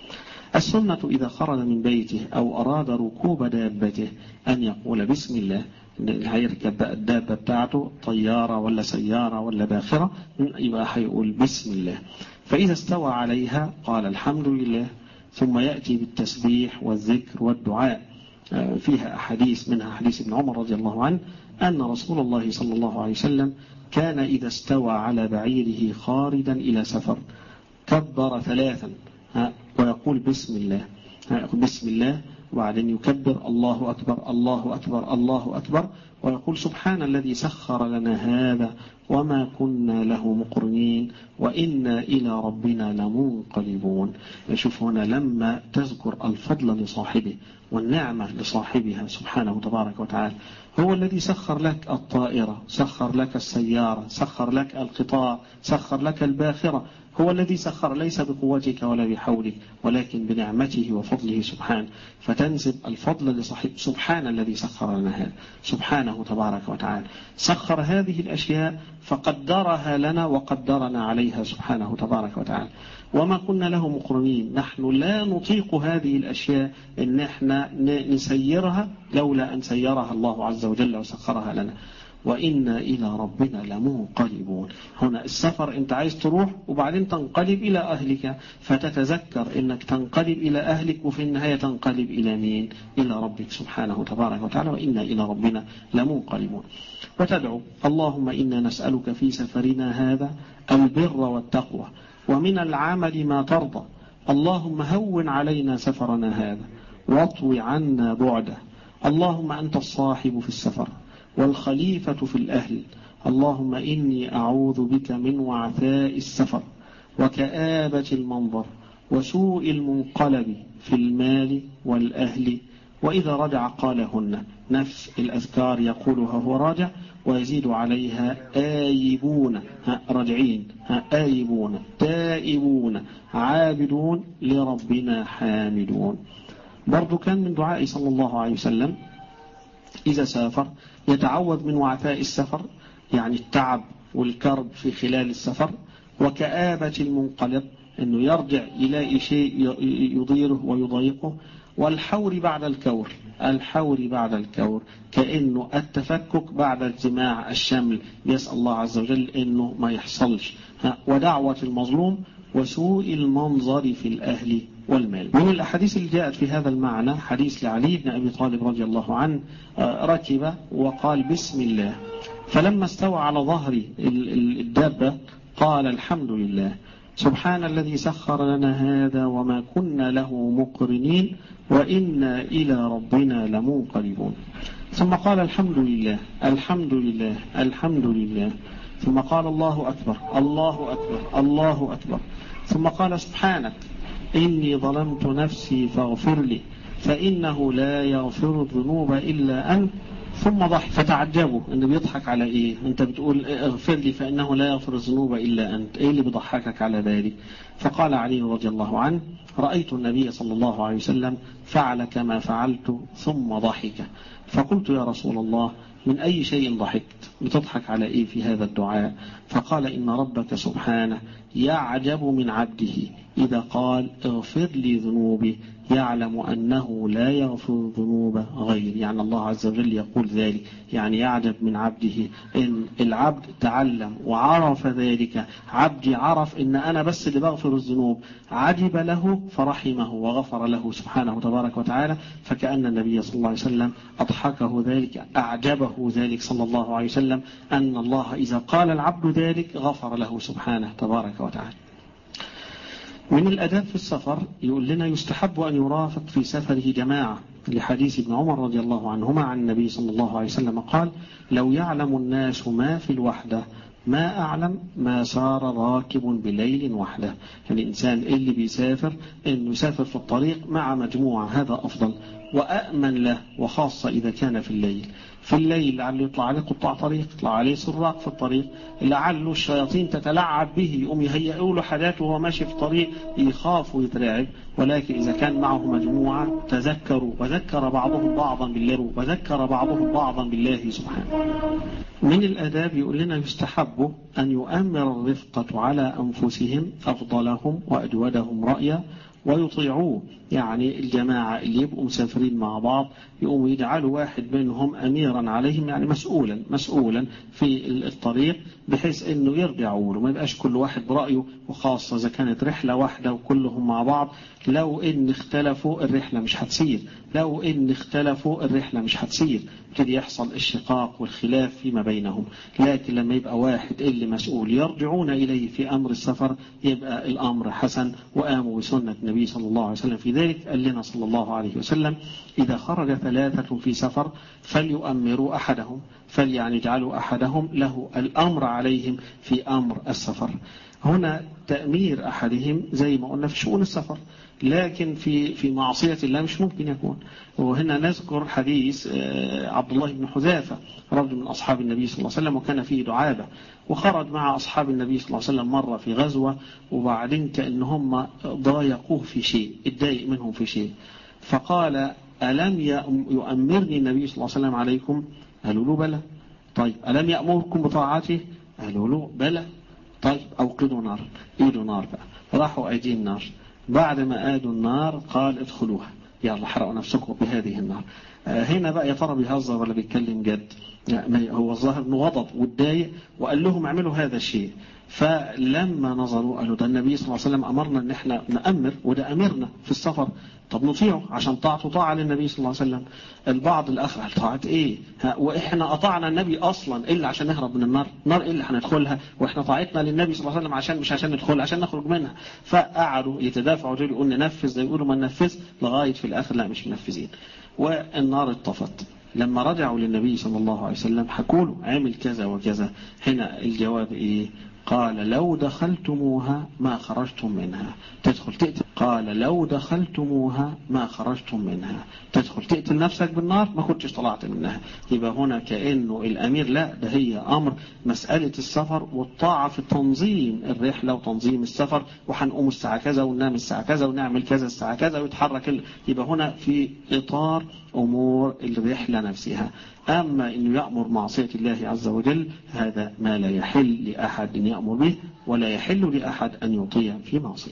السنة إذا خرج من بيته أو أراد ركوب دابته أن يقول بسم الله. هيركب الدابة بتاعته طيارة ولا سيارة ولا باخرة، يبقى هيقول بسم الله. فإذا استوى عليها قال الحمد لله، ثم يأتي بالتسبيح والذكر والدعاء. فيها أحاديث، منها حديث ابن عمر رضي الله عنه أن رسول الله صلى الله عليه وسلم كان إذا استوى على بعيره خارجا إلى سفر كبر ثلاثا ويقول بسم الله، بسم الله، وبعدين يكبر الله أكبر الله أكبر الله أكبر، ويقول سبحان الذي سخر لنا هذا وما كنا له مقرنين وإنا إلى ربنا لمنقلبون. نشوف هنا لما تذكر الفضل لصاحبه والنعمة لصاحبها سبحانه تبارك وتعالى، هو الذي سخر لك الطائرة، سخر لك السيارة، سخر لك القطار، سخر لك الباخرة، هو الذي سخر، ليس بقوتك ولا بحولك ولكن بنعمته وفضله سبحانه، فتنسب الفضل لصاحب سبحان الذي سخر لنا هذا سبحانه تبارك وتعالى، سخر هذه الأشياء فقدرها لنا وقدرنا عليها سبحانه تبارك وتعالى، وما كنا له مقرنين. نحن لا نطيق هذه الأشياء إن احنا نسيرها لولا أن سيرها الله عز وجل وسخرها لنا. وإنا إلى ربنا لمنقلبون. هنا السفر أنت عايز تروح وبعدين تنقلب إلى أهلك، فتتذكر أنك تنقلب إلى أهلك وفي النهاية تنقلب إلى مين؟ إلى ربك سبحانه تبارك وتعالى، وإنا إلى ربنا لمنقلبون. وتدعو اللهم إنا نسألك في سفرنا هذا البر والتقوى ومن العمل ما ترضى. اللهم هون علينا سفرنا هذا واطوي عنا بعده. اللهم أنت الصاحب في السفر والخليفة في الأهل. اللهم إني أعوذ بك من وعثاء السفر وكآبة المنظر وسوء المنقلب في المال والأهل. وإذا رجع قالهن، نفس الأذكار يقولها هو راجع، ويزيد عليها آيبون، رجعين، آيبون، تائبون، عابدون، لربنا حامدون. برضو كان من دعاء صلى الله عليه وسلم إذا سافر يتعوذ من وعثاء السفر، يعني التعب والكرب في خلال السفر، وكآبة المنقلب، أنه يرجع يلاقي شيء يضيره ويضايقه، والحور بعد الكور، الحور بعد الكور كأنه التفكك بعد اجتماع الشمل، يسأل الله عز وجل أنه ما يحصلش، ودعوة المظلوم، وسوء المنظر في الأهل والمال. من الأحاديث اللي جاءت في هذا المعنى حديث لعلي بن أبي طالب رضي الله عنه، ركب وقال بسم الله، فلما استوى على ظهر الدابة قال الحمد لله، سبحان الذي سخر لنا هذا وما كنا له مقرنين وإنا إلى ربنا لمنقلبون. ثم قال الحمد لله الحمد لله الحمد لله. ثم قال الله أكبر الله أكبر الله أكبر. ثم قال سبحانك إني ظلمت نفسي فاغفر لي فإنه لا يغفر الذنوب إلا أنت. ثم ضحك، فتعجبوا انه بيضحك على ايه؟ انت بتقول اغفر لي فانه لا يغفر الذنوب الا انت، ايه اللي بيضحكك على ذلك؟ فقال علي رضي الله عنه رايت النبي صلى الله عليه وسلم فعل كما فعلت ثم ضحك، فقلت يا رسول الله من اي شيء ضحكت؟ بتضحك على ايه في هذا الدعاء؟ فقال ان ربك سبحانه يعجب من عبده اذا قال اغفر لي ذنوبي يعلم أنه لا يغفر الذنوب غير، يعني الله عز وجل يقول ذلك، يعني يعجب من عبده إن العبد تعلم وعرف ذلك، عبدي عرف إن أنا بس اللي بغفر الذنوب، عجب له فرحمه وغفر له سبحانه تبارك وتعالى. فكأن النبي صلى الله عليه وسلم أضحكه ذلك، أعجبه ذلك صلى الله عليه وسلم أن الله إذا قال العبد ذلك غفر له سبحانه تبارك وتعالى. من الأداب في السفر يقول لنا يستحب أن يرافق في سفره جماعة، لحديث ابن عمر رضي الله عنهما عن النبي صلى الله عليه وسلم قال لو يعلم الناس ما في الوحدة ما أعلم ما صار راكب بليل وحده. يعني الإنسان اللي بيسافر إنه يسافر في الطريق مع مجموعة، هذا أفضل وأأمن له، وخاصة إذا كان في الليل. في الليل لعله يطلع عليه قطاع طريق، يطلع عليه سراق في الطريق، لعله الشياطين تتلعب به، يقوم يهيئوا له حاجات وهو ماشي في الطريق يخاف ويترعب. ولكن إذا كان معه مجموعة تذكروا وذكر بعضهم بعضا بالله وذكر بعضهم بعضا بالله سبحانه. من الآداب يقول لنا يستحب أن يؤمر الرفقة على أنفسهم أفضلهم وأجودهم رأيا ويطيعوه، يعني الجماعة اللي يبقوا مسافرين مع بعض يقوموا يجعلوا واحد منهم أميرا عليهم، يعني مسؤولا مسؤولا في الطريق، بحيث انه يرجعوا له، ما يبقاش كل واحد برأيه، وخاصة إذا كانت رحلة واحدة وكلهم مع بعض. لو ان اختلفوا الرحلة مش هتسير، لو ان اختلفوا الرحلة مش هتسير، ابتدي يحصل الشقاق والخلاف فيما بينهم. لكن لما يبقى واحد اللي مسؤول يرجعون إليه في أمر السفر يبقى الأمر حسن، وقاموا بسنة النبي صلى الله عليه وسلم في ذلك. قال لنا صلى الله عليه وسلم إذا خرج ثلاثة في سفر فليؤمروا أحدهم، فليعني يجعلوا أحدهم له الأمر عليهم في أمر السفر. هنا تأمير أحدهم زي ما قلنا في شؤون السفر، لكن في في معصية الله مش ممكن يكون. وهنا نذكر حديث عبد الله بن حذافة رجل من أصحاب النبي صلى الله عليه وسلم، وكان فيه دعابة، وخرج مع أصحاب النبي صلى الله عليه وسلم مرة في غزوة، وبعدين كأنهم ضايقوه في شيء، اتضايق منهم في شيء، فقال ألم يؤمرني النبي صلى الله عليه وسلم عليكم؟ قالوا له بلى. طيب ألم يأمركم بطاعته؟ قالوا له بلى. طيب أوقدوا نار، ايدوا نار بقى، راحوا أيدين نار، بعد ما آدوا النار قال ادخلوها، يلا حرقوا نفسكم بهذه النار. هنا بقى يا ترى بيهزر ولا بيتكلم جد؟ هو الظاهر انه غضب واتضايق وقال لهم اعملوا هذا الشيء. فلما نظروا قالوا ده النبي صلى الله عليه وسلم امرنا ان احنا نأمر، وده امرنا في السفر، طب نطيعه عشان طاعته طاعه للنبي صلى الله عليه وسلم. البعض الاخر قال طاعه ايه؟ واحنا اطعنا النبي اصلا الا عشان نهرب من النار؟ نار ايه اللي هندخلها؟ واحنا طاعتنا للنبي صلى الله عليه وسلم عشان مش عشان ندخل، عشان نخرج منها. فقعدوا يتدافعوا يقولوا ننفذ، زي يقولوا ما ننفذ، لغايه في الاخر لا مش منفذين والنار اتطفت. لما رجعوا للنبي صلى الله عليه وسلم حكوا له عمل كذا وكذا. هنا الجواب ايه؟ قال لو دخلتموها ما خرجتم منها. تدخل تقتل، قال لو دخلتموها ما خرجتم منها. تدخل تقتل نفسك بالنار ما كنتش طلعت منها. يبقى هنا كأنه الأمير لا، ده هي أمر مسألة السفر والطاعة في تنظيم الرحلة وتنظيم السفر، وحنقوم الساعة كذا وننام الساعة كذا ونعمل كذا الساعة كذا ويتحرك ال... يبقى هنا في إطار أمور الرحلة نفسها. أما إنه يأمر معصية الله عز وجل هذا ما لا يحل لأحد أن يأمر به، ولا يحل لأحد أن يطيع في معصية.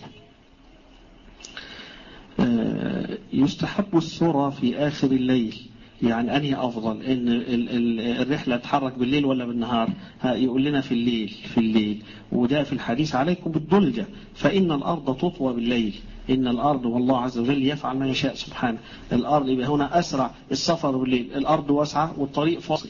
يستحب السرى في آخر الليل. يعني أنهي أفضل، إن الرحلة تحرك بالليل ولا بالنهار؟ يقول لنا في الليل. في الليل وده في الحديث عليكم بالدلجة فإن الأرض تطوى بالليل. إن الأرض والله عز وجل يفعل ما يشاء سبحانه. الأرض يبقى هنا أسرع السفر بالليل، الأرض واسعة والطريق فاصل.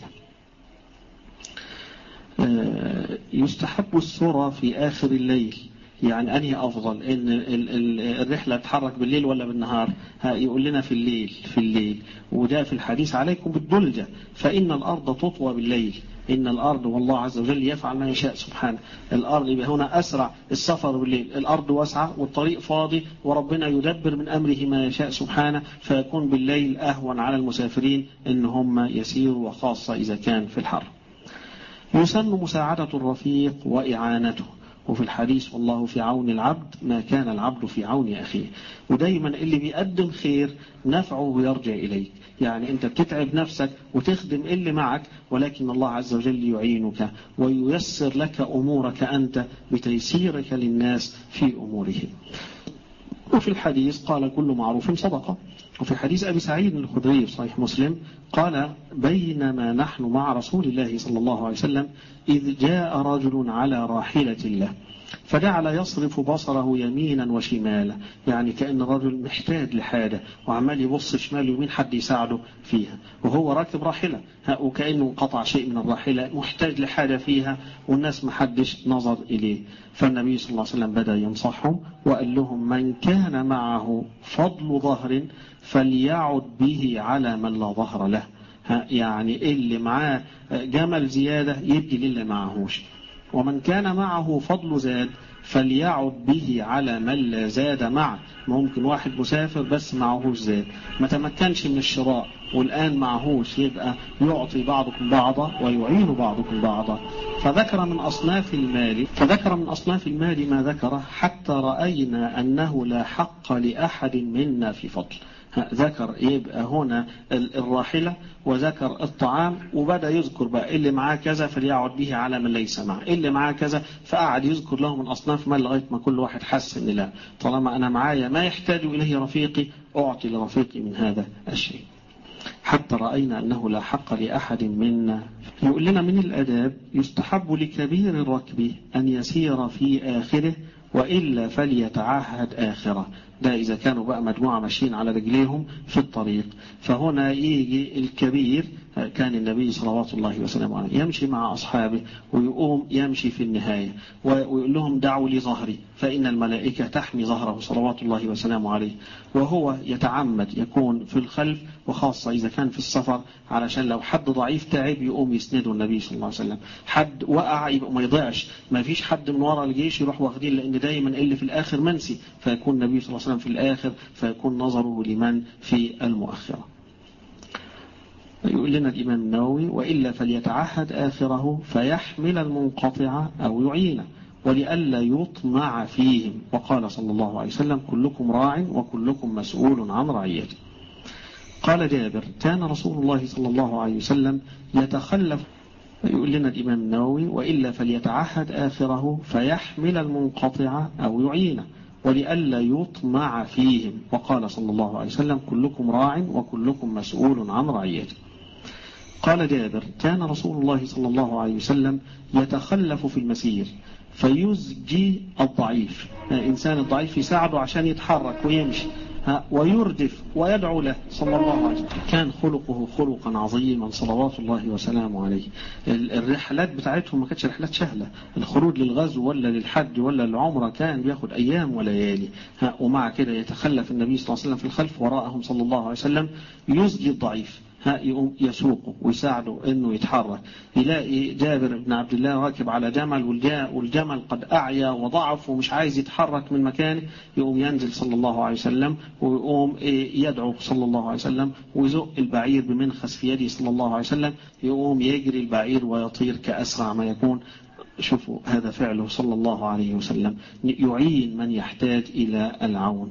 يستحب السرى في آخر الليل. يعني أنهي أفضل، إن الرحلة تحرك بالليل ولا بالنهار؟ يقول لنا في الليل. في الليل وده في الحديث عليكم بالدلجة فإن الأرض تطوى بالليل. إن الأرض والله عز وجل يفعل ما يشاء سبحانه. الأرض يبقى هنا أسرع السفر بالليل، الأرض واسعة والطريق فاضي، وربنا يدبر من أمره ما يشاء سبحانه، فيكون بالليل أهون على المسافرين إن هم يسيروا، وخاصة إذا كان في الحر. يسن مساعدة الرفيق وإعانته. وفي الحديث والله في عون العبد ما كان العبد في عون أخيه. ودايما اللي بيقدم خير نفعه يرجع إليك. يعني أنت بتتعب نفسك وتخدم اللي معك، ولكن الله عز وجل يعينك وييسر لك أمورك أنت بتيسيرك للناس في أمورهم. وفي الحديث قال كل معروف صدقة. وفي حديث أبي سعيد الخدري في صحيح مسلم قال بينما نحن مع رسول الله صلى الله عليه وسلم إذ جاء رجل على راحلة له فجعل يصرف بصره يمينا وشمالا. يعني كأن الرجل محتاج لحاجة وعمال يبص شمال ويمين حد يساعده فيها، وهو راكب راحلة وكأنه قطع شيء من الراحلة محتاج لحاجة فيها والناس محدش نظر إليه. فالنبي صلى الله عليه وسلم بدأ ينصحهم وقال لهم من كان معه فضل ظهر فليعد به على من لا ظهر له. يعني اللي معاه جمل زيادة يدي للي معهوش، ومن كان معه فضل زاد فليعد به على من لا زاد معه. ممكن واحد مسافر بس معهوش زاد ما تمكنش من الشراء والآن معهوش، يبقى يعطي بعضكم بعضا ويعين بعضكم بعضا. فذكر من أصناف المال فذكر من أصناف المال ما ذكر حتى رأينا أنه لا حق لأحد منا في فضل. ذكر يبقى هنا الراحلة وذكر الطعام، وبدأ يذكر بقى اللي معاه كذا فليعد به على من ليس معه، اللي معاه كذا، فقعد يذكر له من أصناف مال لغاية ما كل واحد حس إن لا، طالما أنا معايا ما يحتاج إليه رفيقي أعطي لرفيقي من هذا الشيء. حتى رأينا أنه لا حق لأحد منا. يقول لنا من الأداب يستحب لكبير الركب أن يسير في آخره وإلا فليتعهد آخره. ده إذا كانوا بقى مجموعة ماشيين على رجليهم في الطريق. فهنا يجي الكبير، كان النبي صلوات الله وسلامه عليه يمشي مع أصحابه ويقوم يمشي في النهاية ويقول لهم دعوا لي ظهري فإن الملائكة تحمي ظهره صلوات الله وسلامه عليه. وهو يتعمد يكون في الخلف، وخاصة إذا كان في السفر علشان لو حد ضعيف تعب يقوم يسنده النبي صلى الله عليه وسلم، حد وقع يبقى ما يضيعش، ما فيش حد من وراء الجيش يروح واخدين، لأن دايما اللي في الآخر منسي، فيكون النبي صلى الله عليه وسلم في الآخر فيكون نظره لمن في المؤخرة. يقول لنا الإمام النووي وإلا فليتعهد آخره فيحمل المنقطع أو يعينه ولئلا يطمع فيهم. وقال صلى الله عليه وسلم كلكم راع وكلكم مسؤول عن رعيته. قال جابر كان رسول الله صلى الله عليه وسلم يتخلف. يقول لنا الإمام النووي وإلا فليتعهد آخره فيحمل المنقطع أو يعينه ولئلا يطمع فيهم. وقال صلى الله عليه وسلم كلكم راع وكلكم مسؤول عن رعيته. قال جابر كان رسول الله صلى الله عليه وسلم يتخلف في المسير فيزجي الضعيف، إنسان الضعيف يساعده عشان يتحرك ويمشي، ويردف ويدعو له صلى الله عليه وسلم. كان خلقه خلقا عظيما صلوات الله وسلامه عليه. الرحلات بتاعتهم ما كانتش رحلات سهلة، الخروج للغزو ولا للحج ولا للعمرة كان بياخد أيام وليالي، ومع كده يتخلف النبي صلى الله عليه وسلم في الخلف وراءهم صلى الله عليه وسلم يزجي الضعيف، يقوم يسوقه ويساعده انه يتحرك. يلاقي جابر بن عبد الله راكب على جمل والجمل قد اعيا وضعف ومش عايز يتحرك من مكانه، يقوم ينزل صلى الله عليه وسلم ويقوم يدعو صلى الله عليه وسلم ويزق البعير بمنخس في يده صلى الله عليه وسلم، يقوم يجري البعير ويطير كأسرع ما يكون. شوفوا هذا فعله صلى الله عليه وسلم، يعين من يحتاج إلى العون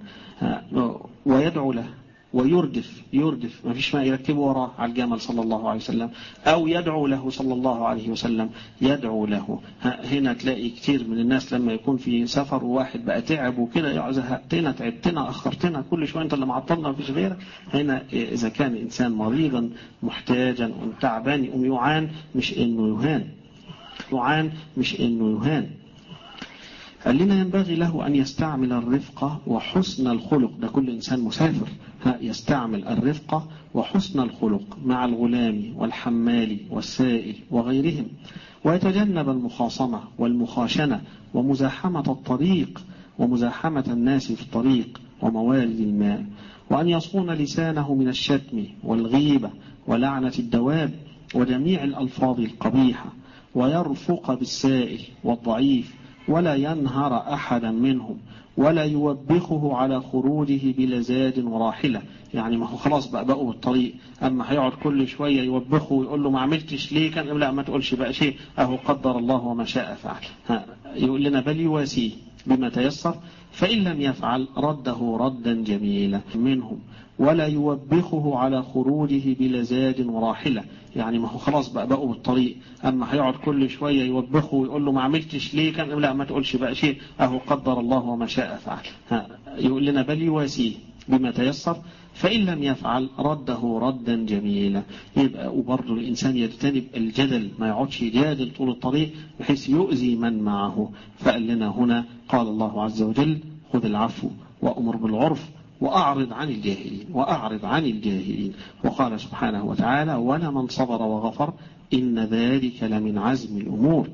ويدعو له ويردف يردف ما فيش ما يركبه وراه على الجمل صلى الله عليه وسلم، أو يدعو له صلى الله عليه وسلم يدعو له. هنا تلاقي كتير من الناس لما يكون في سفر وواحد بقى تعب وكده زهقتنا تعبتنا أخرتنا كل شوية أنت اللي معطلنا ما فيش غيرك. هنا إذا كان إنسان مريضا محتاجا وتعبان يقوم يعان مش إنه يهان، يعان مش إنه يهان. قال لنا ينبغي له أن يستعمل الرفقة وحسن الخلق، ده كل إنسان مسافر يستعمل الرفقة وحسن الخلق مع الغلام والحمال والسائل وغيرهم، ويتجنب المخاصمة والمخاشنة ومزاحمة الطريق ومزاحمة الناس في الطريق وموارد الماء، وأن يصون لسانه من الشتم والغيبة ولعنة الدواب وجميع الألفاظ القبيحة، ويرفق بالسائل والضعيف ولا ينهر أحدا منهم، ولا يوبخه على خروجه بلا زاد وراحلة. يعني ما هو خلاص بقى بقوا بالطريق، أما هيقعد كل شوية يوبخه ويقول له ما عملتش ليه كان لا ما تقولش بقى شيء أهو قدر الله وما شاء فعل. يقول لنا بل يواسيه بما تيسر، فإن لم يفعل رده ردا جميلا منهم، ولا يوبخه على خروجه بلا زاد وراحلة. يعني ما هو خلاص بقى بقوا بالطريق، أما هيقعد كل شوية يوبخه ويقول له ما عملتش ليه كان لا ما تقولش بقى شيء أهو قدر الله وما شاء فعل. يقول لنا بل يواسيه بما تيسر، فإن لم يفعل رده ردا جميلا. يبقى وبرضه الإنسان يجتنب الجدل، ما يقعدش يجادل طول الطريق بحيث يؤذي من معه. فقال لنا هنا قال الله عز وجل خذ العفو وأمر بالعرف وأعرض عن الجاهلين وأعرض عن الجاهلين. وقال سبحانه وتعالى ولمن صبر وغفر إن ذلك لمن عزم الأمور.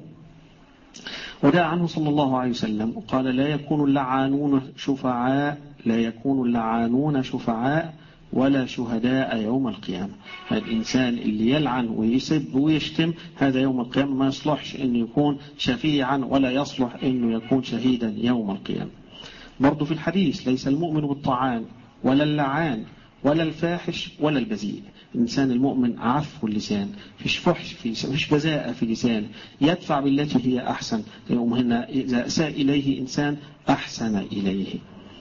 ودعا عنه صلى الله عليه وسلم وقال لا يكون اللعانون شفعاء لا يكون اللعانون شفعاء ولا شهداء يوم القيامة. الإنسان اللي يلعن ويسب ويشتم هذا يوم القيامة ما يصلحش أن يكون شفيعا ولا يصلح أنه يكون شهيدا يوم القيامة. برضو في الحديث ليس المؤمن بالطعان ولا اللعان ولا الفاحش ولا البذيء. الإنسان المؤمن عفو اللسان، فيش فحش فيش بذاءة في لسانه، يدفع بالتي هي أحسن. يوم هنا إذا أساء إليه إنسان أحسن إليه.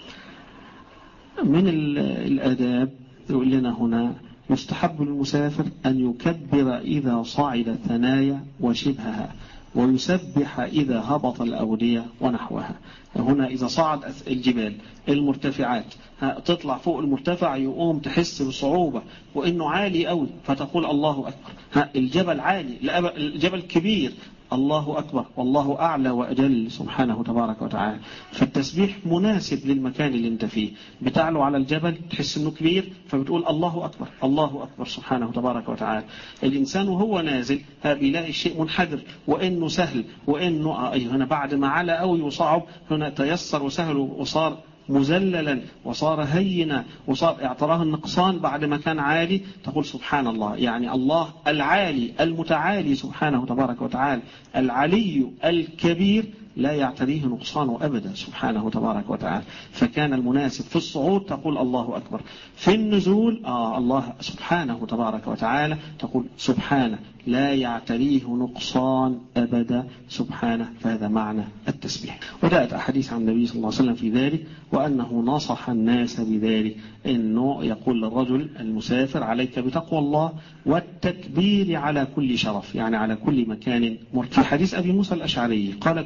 من الآداب يقول لنا هنا يستحب للمسافر أن يكبر إذا صعد الثنايا وشبهها، ويسبح إذا هبط الأودية ونحوها. هنا إذا صعد الجبال المرتفعات تطلع فوق المرتفع يقوم تحس بصعوبة وإنه عالي قوي فتقول الله أكبر. الجبل عالي، الجبل كبير، الله أكبر والله أعلى وأجل سبحانه تبارك وتعالى. فالتسبيح مناسب للمكان اللي انت فيه، بتعلو على الجبل تحس انه كبير فبتقول الله أكبر الله أكبر سبحانه تبارك وتعالى. الإنسان وهو نازل بيلاقي الشيء منحدر وإنه سهل وإنه أيه هنا بعد ما على أوي وصعب هنا تيسر وسهل وصار مزللا وصار هينا وصار اعتراه النقصان بعد ما كان عالي، تقول سبحان الله. يعني الله العالي المتعالي سبحانه تبارك وتعالى، العلي الكبير لا يعتريه نقصان أبدا سبحانه تبارك وتعالى. فكان المناسب في الصعود تقول الله أكبر، في النزول آه الله سبحانه تبارك وتعالى تقول سبحانه لا يعتريه نقصان أبدا سبحانه. فهذا معنى التسبيح. وجاءت أحاديث عن النبي صلى الله عليه وسلم في ذلك، وأنه نصح الناس بذلك، أنه يقول للرجل المسافر عليك بتقوى الله والتكبير على كل شرف، يعني على كل مكان مرتفع. حديث أبي موسى الأشعري قال كنا مع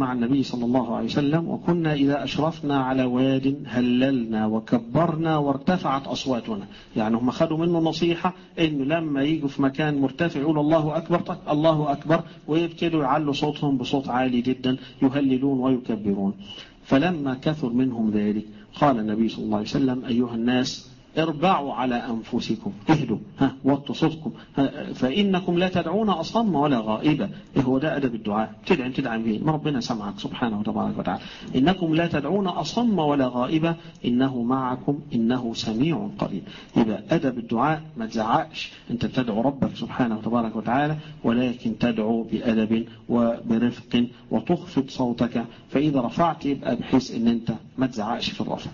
مع النبي صلى الله عليه وسلم، وكنا إذا أشرفنا على واد هللنا وكبرنا وارتفعت أصواتنا. يعني هم خدوا منه نصيحة إنه لما يجوا في مكان مرتفع يقولوا الله أكبر، طيب الله أكبر، ويبتدوا يعلوا صوتهم بصوت عالي جدا يهللون ويكبرون. فلما كثر منهم ذلك قال النبي صلى الله عليه وسلم: أيها الناس اربعوا على أنفسكم، اهدوا، ها وطوا صوتكم، فإنكم لا تدعون أصم ولا غائبة. إيه هو ده أدب الدعاء؟ تدعي تدعي به ما ربنا سمعك سبحانه وتبارك وتعالى. إنكم لا تدعون أصم ولا غائبة إنه معكم إنه سميع قريب. يبقى أدب الدعاء ما تزعقش، أنت تدعو ربك سبحانه وتبارك وتعالى، ولكن تدعو بأدب وبرفق وتخفض صوتك، فإذا رفعت يبقى بحيث أن أنت ما تزعقش في الرفع.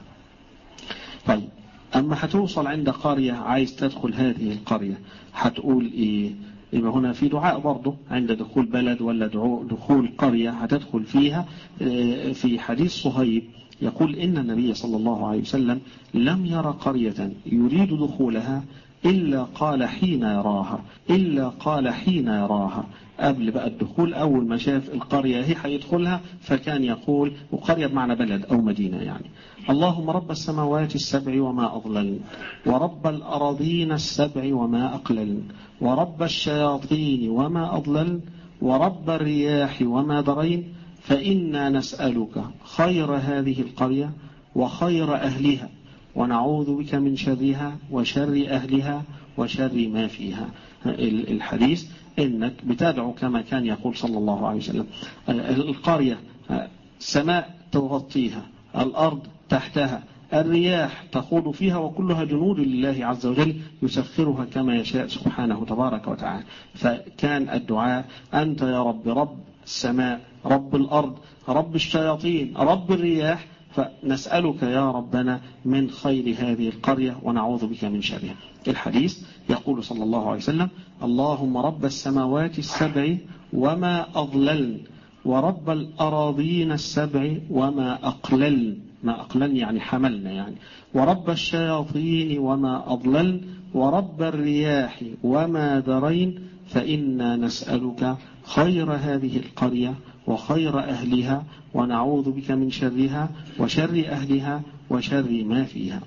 طيب، أما هتوصل عند قرية عايز تدخل هذه القرية هتقول إيه؟ يبقى هنا في دعاء برضه عند دخول بلد ولا دخول قرية هتدخل فيها. في حديث صهيب يقول إن النبي صلى الله عليه وسلم لم يرى قرية يريد دخولها إلا قال حين يراها إلا قال حين يراها قبل بقى الدخول، أول ما شاف القرية هي هيدخلها فكان يقول، وقرية بمعنى بلد أو مدينة يعني: اللهم رب السماوات السبع وما أضلل، ورب الأراضين السبع وما أقلل، ورب الشياطين وما أضلل، ورب الرياح وما درين، فإنا نسألك خير هذه القرية وخير أهلها، ونعوذ بك من شرها وشر أهلها وشر ما فيها. الحديث إنك بتدعو كما كان يقول صلى الله عليه وسلم. القرية سماء تغطيها، الأرض تحتها، الرياح تخوض فيها، وكلها جنود لله عز وجل يسخرها كما يشاء سبحانه تبارك وتعالى. فكان الدعاء: أنت يا رب رب السماء، رب الأرض، رب الشياطين، رب الرياح، فنسألك يا ربنا من خير هذه القرية ونعوذ بك من شرها. الحديث يقول صلى الله عليه وسلم: اللهم رب السماوات السبع وما أضللن، ورب الأراضين السبع وما أقللن، ما أقللن يعني حملنا يعني، ورب الشياطين وما أضللن، ورب الرياح وما درين، فإنا نسألك خير هذه القرية وخير أهلها، ونعوذ بك من شرها وشر أهلها وشر ما فيها.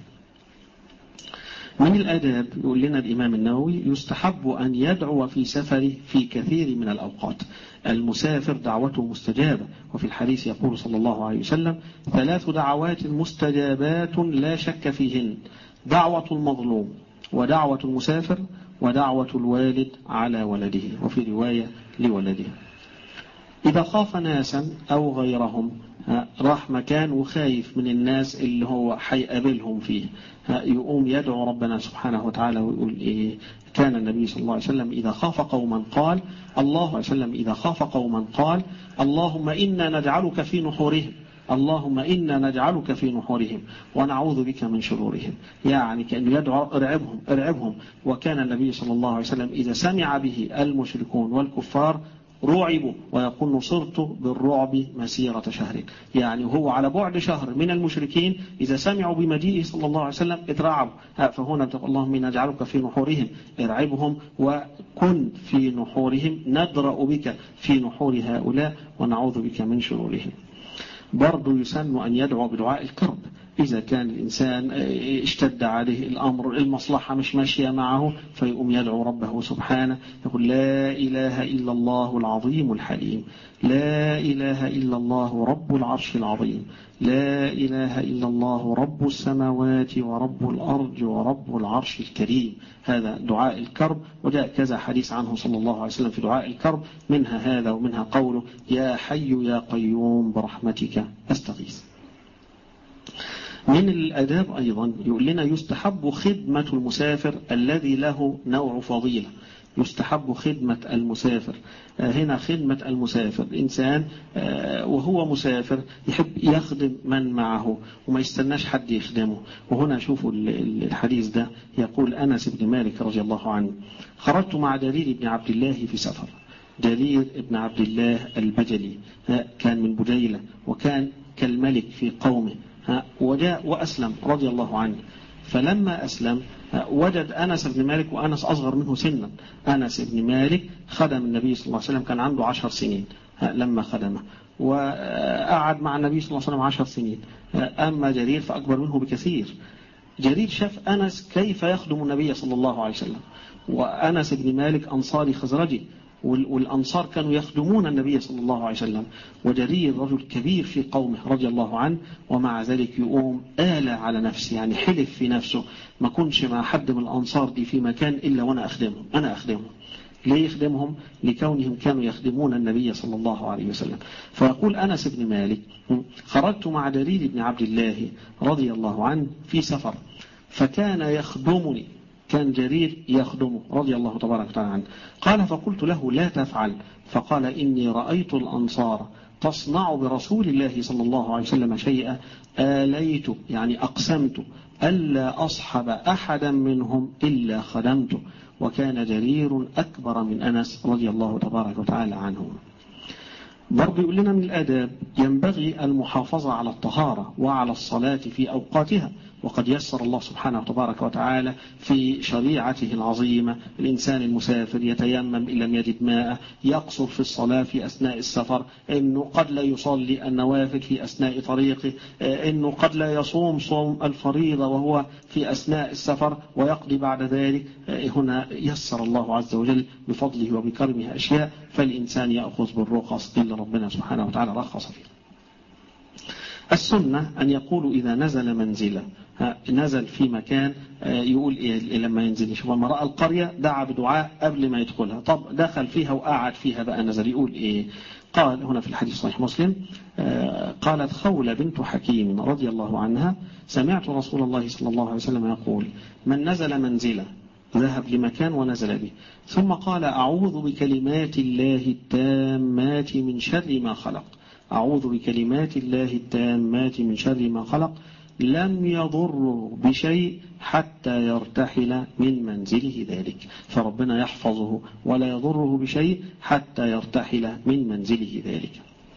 من الآداب يقول لنا الإمام النووي: يستحب أن يدعو في سفره في كثير من الأوقات. المسافر دعوته مستجابة، وفي الحديث يقول صلى الله عليه وسلم: ثلاث دعوات مستجابات لا شك فيهن: دعوة المظلوم، ودعوة المسافر، ودعوة الوالد على ولده، وفي رواية لولده. إذا خاف ناسا أو غيرهم، راح مكان وخايف من الناس اللي هو حيقابلهم فيه، يقوم يدعو ربنا سبحانه وتعالى ويقول إيه؟ كان النبي صلى الله عليه وسلم إذا خاف قوما قال الله عليه وسلم إذا خاف قوما قال اللهم إنا نجعلك في نحورهم، اللهم إنا نجعلك في نحورهم ونعوذ بك من شرورهم. يعني كأنه يدعو ارعبهم ارعبهم. وكان النبي صلى الله عليه وسلم إذا سمع به المشركون والكفار رعبوا، ويقول: نصرت بالرعب مسيرة شهر. يعني هو على بعد شهر من المشركين، إذا سمعوا بمجيئه صلى الله عليه وسلم اترعبوا. فهنا تقول: اللهم إنا نجعلك في نحورهم، ارعبهم وكن في نحورهم، ندرأ بك في نحور هؤلاء ونعوذ بك من شرورهم. برضو يسن أن يدعو بدعاء الكرب. إذا كان الإنسان اشتد عليه الأمر، المصلحة مش ماشية معه، فيقوم يدعو ربه سبحانه، يقول: لا إله إلا الله العظيم الحليم، لا إله إلا الله رب العرش العظيم، لا إله إلا الله رب السماوات ورب الأرض ورب العرش الكريم. هذا دعاء الكرب، وجاء كذا حديث عنه صلى الله عليه وسلم في دعاء الكرب، منها هذا ومنها قوله: يا حي يا قيوم برحمتك أستغيث. من الأداب أيضا يقول لنا: يستحب خدمة المسافر الذي له نوع فضيلة. يستحب خدمة المسافر. هنا خدمة المسافر، إنسان وهو مسافر يحب يخدم من معه وما يستناش حد يخدمه. وهنا شوفوا الحديث ده، يقول أنس بن مالك رضي الله عنه: خرجت مع جرير بن عبد الله في سفر. جرير بن عبد الله البجلي كان من بجيلة، وكان كالملك في قومه، وجاء وأسلم رضي الله عنه. فلما أسلم وجد أنس بن مالك، وأنس أصغر منه سنا. أنس بن مالك خدم النبي صلى الله عليه وسلم، كان عنده عشر سنين. لما خدمه، وقعد مع النبي صلى الله عليه وسلم عشر سنين. أما جرير فأكبر منه بكثير. جرير شاف أنس كيف يخدم النبي صلى الله عليه وسلم، وأنس بن مالك أنصاري خزرجي، والأنصار كانوا يخدمون النبي صلى الله عليه وسلم، وجرير رجل كبير في قومه رضي الله عنه، ومع ذلك يقوم آلة على نفسه، يعني حلف في نفسه ما كنش مع حد من الأنصار دي في مكان إلا وأنا أخدمهم. أنا أخدمهم. ليه يخدمهم؟ لكونهم كانوا يخدمون النبي صلى الله عليه وسلم. فيقول أنس بن مالك: خرجت مع جرير بن عبد الله رضي الله عنه في سفر، فكان يخدمني، كان جرير يخدمه رضي الله تبارك وتعالى عنه. قال: فقلت له: لا تفعل. فقال: إني رأيت الأنصار تصنع برسول الله صلى الله عليه وسلم شيئا آليت، يعني أقسمت ألا أصحب أحدا منهم إلا خدمته. وكان جرير أكبر من أنس رضي الله تبارك وتعالى عنه. برضو يقول لنا من الآداب: ينبغي المحافظة على الطهارة وعلى الصلاة في أوقاتها، وقد يسر الله سبحانه وتبارك وتعالى في شريعته العظيمة الإنسان المسافر يتيمم إن لم يجد ماء، يقصر في الصلاة في أثناء السفر، إنه قد لا يصلي النوافل في أثناء طريقه، إنه قد لا يصوم صوم الفريضة وهو في أثناء السفر ويقضي بعد ذلك. هنا يسر الله عز وجل بفضله وبكرمه أشياء، فالإنسان يأخذ بالرخص اللي ربنا سبحانه وتعالى رخص فيه. السنة أن يقول إذا نزل منزلة، نزل في مكان، يقول إيه لما ينزل؟ شوف، لما رأى القرية دعا بدعاء قبل ما يدخلها. طب دخل فيها وقعد فيها بقى نزل، يقول إيه؟ قال هنا في الحديث صحيح مسلم: قالت خولة بنت حكيم رضي الله عنها: سمعت رسول الله صلى الله عليه وسلم يقول: من نزل منزلة، ذهب لمكان ونزل به، ثم قال: أعوذ بكلمات الله التامات من شر ما خلق، أعوذ بكلمات الله التامات من شر ما خلق، لم يضر بشيء حتى يرتحل من منزله ذلك. فربنا يحفظه ولا يضره بشيء حتى يرتحل من منزله ذلك.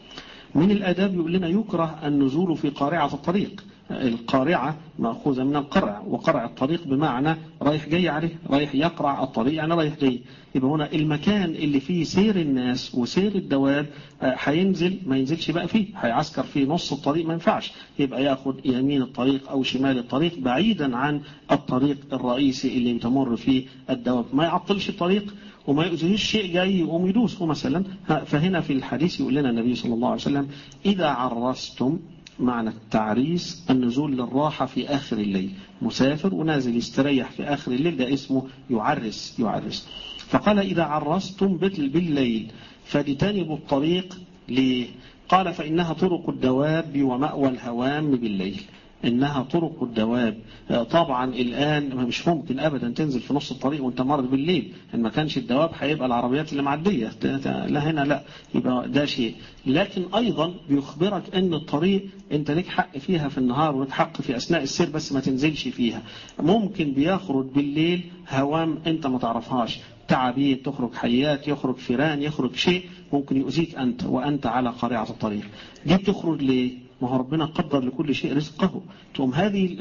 من الآداب يقول لنا: يكره النزول في قارعة الطريق. القارعة مأخوذة من القرع، وقرع الطريق بمعنى رايح جاي عليه، رايح يقرع الطريق يعني رايح جاي. يبقى هنا المكان اللي فيه سير الناس وسير الدواب هينزل ما ينزلش بقى فيه، هيعسكر فيه نص الطريق ما ينفعش، يبقى ياخد يمين الطريق أو شمال الطريق بعيدا عن الطريق الرئيسي اللي بتمر فيه الدواب، ما يعطلش الطريق وما يؤذيش شيء جاي يقوم يدوسه مثلا. فهنا في الحديث يقول لنا النبي صلى الله عليه وسلم: إذا عرستم، معنى التعريس النزول للراحة في آخر الليل، مسافر ونازل يستريح في آخر الليل، ده اسمه يعرس يعرس. فقال: إذا عرستم بالليل فاجتنبوا الطريق. ليه؟ قال: فإنها طرق الدواب ومأوى الهوام بالليل. إنها طرق الدواب. طبعا الآن مش ممكن أبدا تنزل في نص الطريق وانت مارد بالليل، إن ما كانش الدواب هيبقى العربيات اللي معدية، لا هنا لا، يبقى ده شيء. لكن أيضا بيخبرك أن الطريق أنت لك حق فيها في النهار ولك حق في أثناء السير، بس ما تنزلش فيها. ممكن بيخرج بالليل هوام أنت ما تعرفهاش، تعابين تخرج، حيات يخرج، فيران يخرج، شيء ممكن يؤذيك أنت وأنت على قارعة الطريق. دي بتخرج ليه؟ ما هو ربنا قدر لكل شيء رزقه. تقوم هذه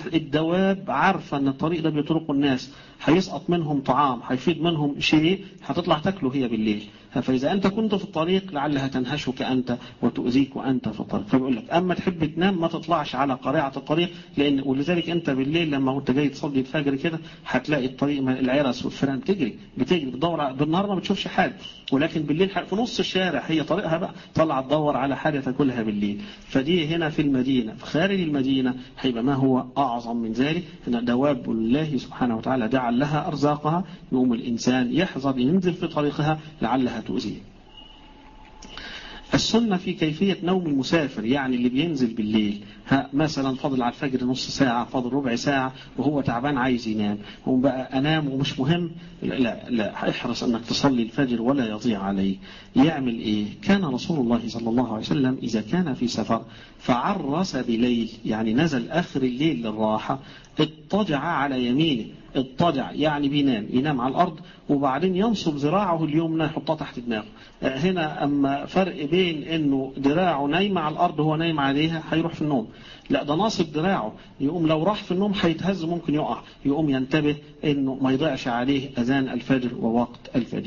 الدواب عارفة أن الطريق ده بيطرق الناس، هيسقط منهم طعام، هيفيد منهم شيء، هتطلع تاكله هي بالليل. فإذا أنت كنت في الطريق لعلها تنهشك أنت وتؤذيك وأنت في الطريق. فبيقول لك أما تحب تنام ما تطلعش على قارعة الطريق، لأن ولذلك أنت بالليل لما أنت جاي تصلي الفجر كده هتلاقي الطريق العرس والفيران بتجري بتجري بتدور. بالنهار ما بتشوفش حاجة، ولكن بالليل في نص الشارع هي طريقها بقى، طلع تدور على حاجة تاكلها بالليل. فدي هنا في المدينة. في خارج المدينة هيبقى ما هو أعظم من ذلك، أن دواب الله سبحانه وتعالى جعل لها أرزاقها، يقوم الإنسان يحذر ينزل في طريقها لعلها تؤذيه. السنة في كيفية نوم المسافر، يعني اللي بينزل بالليل، ها مثلا فاضل على الفجر نص ساعة، فاضل ربع ساعة وهو تعبان عايز ينام، هو بقى أنام ومش مهم، لا لا، احرص أنك تصلي الفجر ولا يضيع عليه. يعمل إيه؟ كان رسول الله صلى الله عليه وسلم إذا كان في سفر فعرس بليل، يعني نزل آخر الليل للراحة، اضطجع على يمينه. اضطجع يعني بينام، ينام على الأرض وبعدين ينصب ذراعه اليمنى يحطها تحت دماغه. هنا أما فرق بين أنه ذراعه نايمة على الأرض هو نايم عليها هيروح في النوم، لا ده ناصب ذراعه، يقوم لو راح في النوم هيتهز ممكن يقع، يقوم ينتبه أنه ما يضيعش عليه أذان الفجر ووقت الفجر.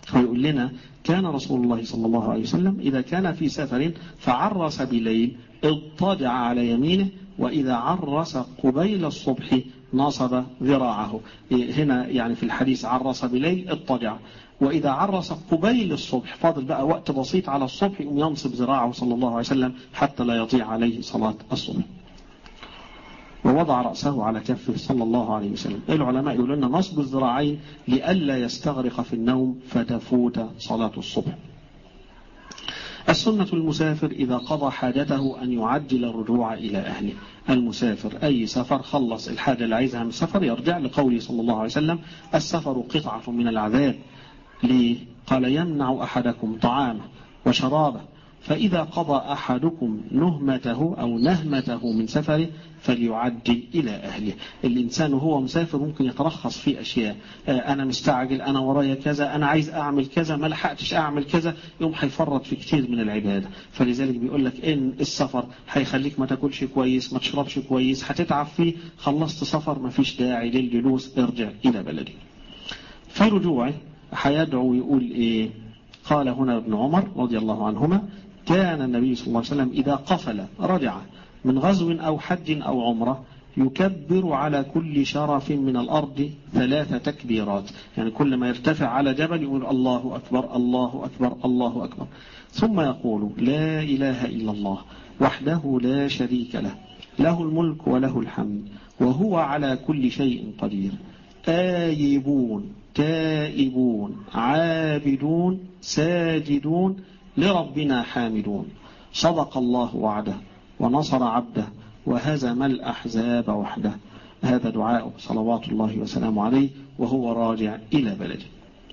ويقول لنا كان رسول الله صلى الله عليه وسلم إذا كان في سفر فعرس بليل اضطجع على يمينه، وإذا عرس قبيل الصبح نصب ذراعه. هنا يعني في الحديث عرس بليل اضطجع، وإذا عرس قبيل الصبح فاضل بقى وقت بسيط على الصبح يقوم ينصب ذراعه صلى الله عليه وسلم حتى لا يضيع عليه صلاة الصبح. ووضع رأسه على كفه صلى الله عليه وسلم. العلماء يقولون أن نصب الذراعين لئلا يستغرق في النوم فتفوت صلاة الصبح. السنة المسافر إذا قضى حاجته أن يعجل الرجوع إلى أهله. المسافر أي سفر خلص الحاجة اللي عايزها من السفر يرجع، لقوله صلى الله عليه وسلم السفر قطعة من العذاب. ليه؟ قال يمنع أحدكم طعامه وشرابه، فإذا قضى أحدكم نهمته أو نهمته من سفره فليعجل إلى أهله. الإنسان وهو مسافر ممكن يترخص في أشياء، أنا مستعجل، أنا ورايا كذا، أنا عايز أعمل كذا، ما لحقتش أعمل كذا، يوم هيفرط في كتير من العبادة. فلذلك بيقول لك إن السفر هيخليك ما تاكلش كويس، ما تشربش كويس، هتتعب فيه، خلصت سفر ما فيش داعي للجلوس، ارجع إلى بلدي. في رجوعه هيدعو يقول إيه؟ قال هنا ابن عمر رضي الله عنهما كان النبي صلى الله عليه وسلم إذا قفل رجع من غزو أو حج أو عمرة يكبر على كل شرف من الأرض ثلاث تكبيرات، يعني كل ما يرتفع على جبل يقول الله أكبر الله أكبر الله أكبر، ثم يقول لا إله إلا الله وحده لا شريك له له الملك وله الحمد وهو على كل شيء قدير، آيبون تائبون عابدون ساجدون لربنا حامدون، صدق الله وعده ونصر عبده وهزم الأحزاب وحده. هذا دعاء صلوات الله وسلامه عليه وهو راجع إلى بلده.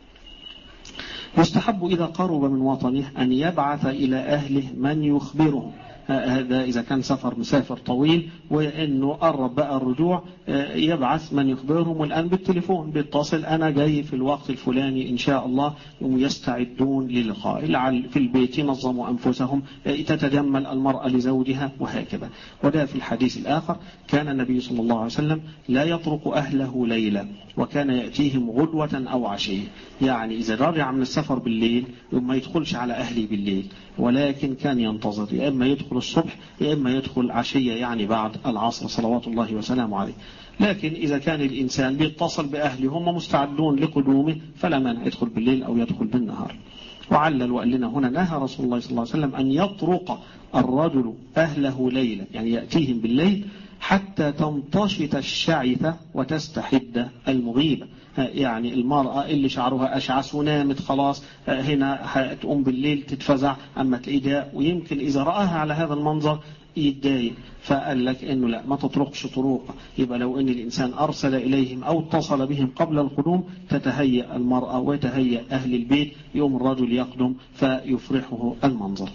يستحب إذا قرب من وطنه أن يبعث إلى أهله من يخبره، هذا إذا كان سفر مسافر طويل وإنه قرب بقى الرجوع يبعث من يخبرهم، والآن بالتليفون بيتصل أنا جاي في الوقت الفلاني إن شاء الله، يستعدون للقاء في البيت، ينظموا أنفسهم، تتجمل المرأة لزوجها وهكذا. وده في الحديث الآخر كان النبي صلى الله عليه وسلم لا يطرق أهله ليلا وكان يأتيهم غدوة أو عشية، يعني إذا رجع من السفر بالليل ما يدخلش على أهله بالليل، ولكن كان ينتظر يا إما يدخل الصبح يا إما يدخل عشية يعني بعد العصر صلوات الله وسلامه عليه. لكن إذا كان الإنسان بيتصل بأهله هم مستعدون لقدومه فلا مانع يدخل بالليل أو يدخل بالنهار. وعلل وقال لنا هنا نهى رسول الله صلى الله عليه وسلم أن يطرق الرجل أهله ليلا، يعني يأتيهم بالليل حتى تنتشط الشعثة وتستحد المغيبة، يعني المرأة اللي شعرها أشعث ونامت خلاص هنا هتقوم بالليل تتفزع أما تلاقيها، ويمكن إذا رآها على هذا المنظر يتضايق، فقال لك إنه لا ما تطرقش طروقة. يبقى لو إن الإنسان أرسل إليهم أو اتصل بهم قبل القدوم تتهيأ المرأة ويتهيأ أهل البيت، يوم الرجل يقدم فيفرحه المنظر.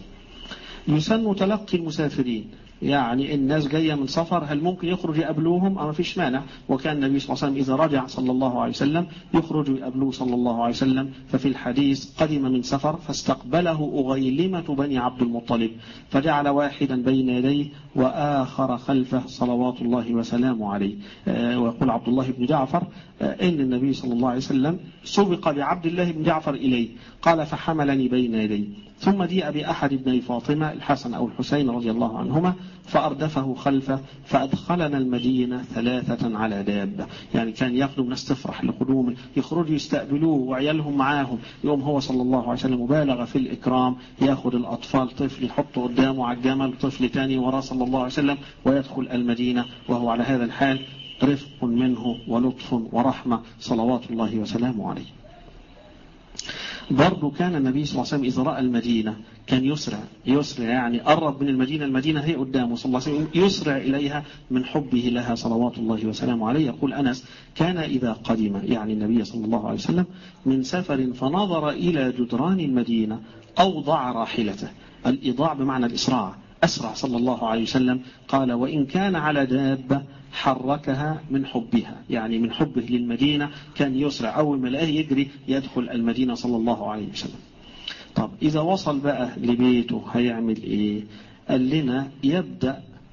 يسن تلقي المسافرين، يعني الناس جاية من سفر هل ممكن يخرج يقابلوهم؟ أما فيش مانع. وكان النبي صلى الله عليه وسلم إذا رجع صلى الله عليه وسلم يخرج يقابلوه صلى الله عليه وسلم. ففي الحديث قدم من سفر فاستقبله أغيلمة بني عبد المطلب فجعل واحدا بين يديه وآخر خلفه صلوات الله وسلامه عليه. ويقول عبد الله بن جعفر إن النبي صلى الله عليه وسلم سبق بعبد الله بن جعفر إليه قال فحملني بين يديه، ثم جيء بأحد ابني فاطمة الحسن أو الحسين رضي الله عنهما فأردفه خلفه فأدخلنا المدينة ثلاثة على دابة، يعني كان يقدم ناس تفرح لقدومه يخرجوا يستقبلوه وعيالهم معاهم. يوم هو صلى الله عليه وسلم مبالغ في الإكرام، يأخذ الأطفال طفل يحطه قدامه على الجمل، طفل تاني وراه صلى الله عليه وسلم، ويدخل المدينة وهو على هذا الحال، رفق منه ولطف ورحمة صلوات الله وسلامه عليه. برضو كان النبي صلى الله عليه وسلم إذا رأى المدينة كان يسرع يسرع يعني قرب من المدينة، المدينة هي قدامه صلى الله عليه وسلم، يسرع إليها من حبه لها صلوات الله وسلامه عليه. يقول أنس كان إذا قدم يعني النبي صلى الله عليه وسلم من سفر فنظر إلى جدران المدينة أوضع راحلته، الإضاع بمعنى الإسراع، أسرع صلى الله عليه وسلم. قال وإن كان على دابة حركها من حبها، يعني من حبه للمدينة كان يسرع، أول ما لقاه يجري يدخل المدينة صلى الله عليه وسلم. طب إذا وصل بقى لبيته هيعمل إيه؟ قال لنا يبدأ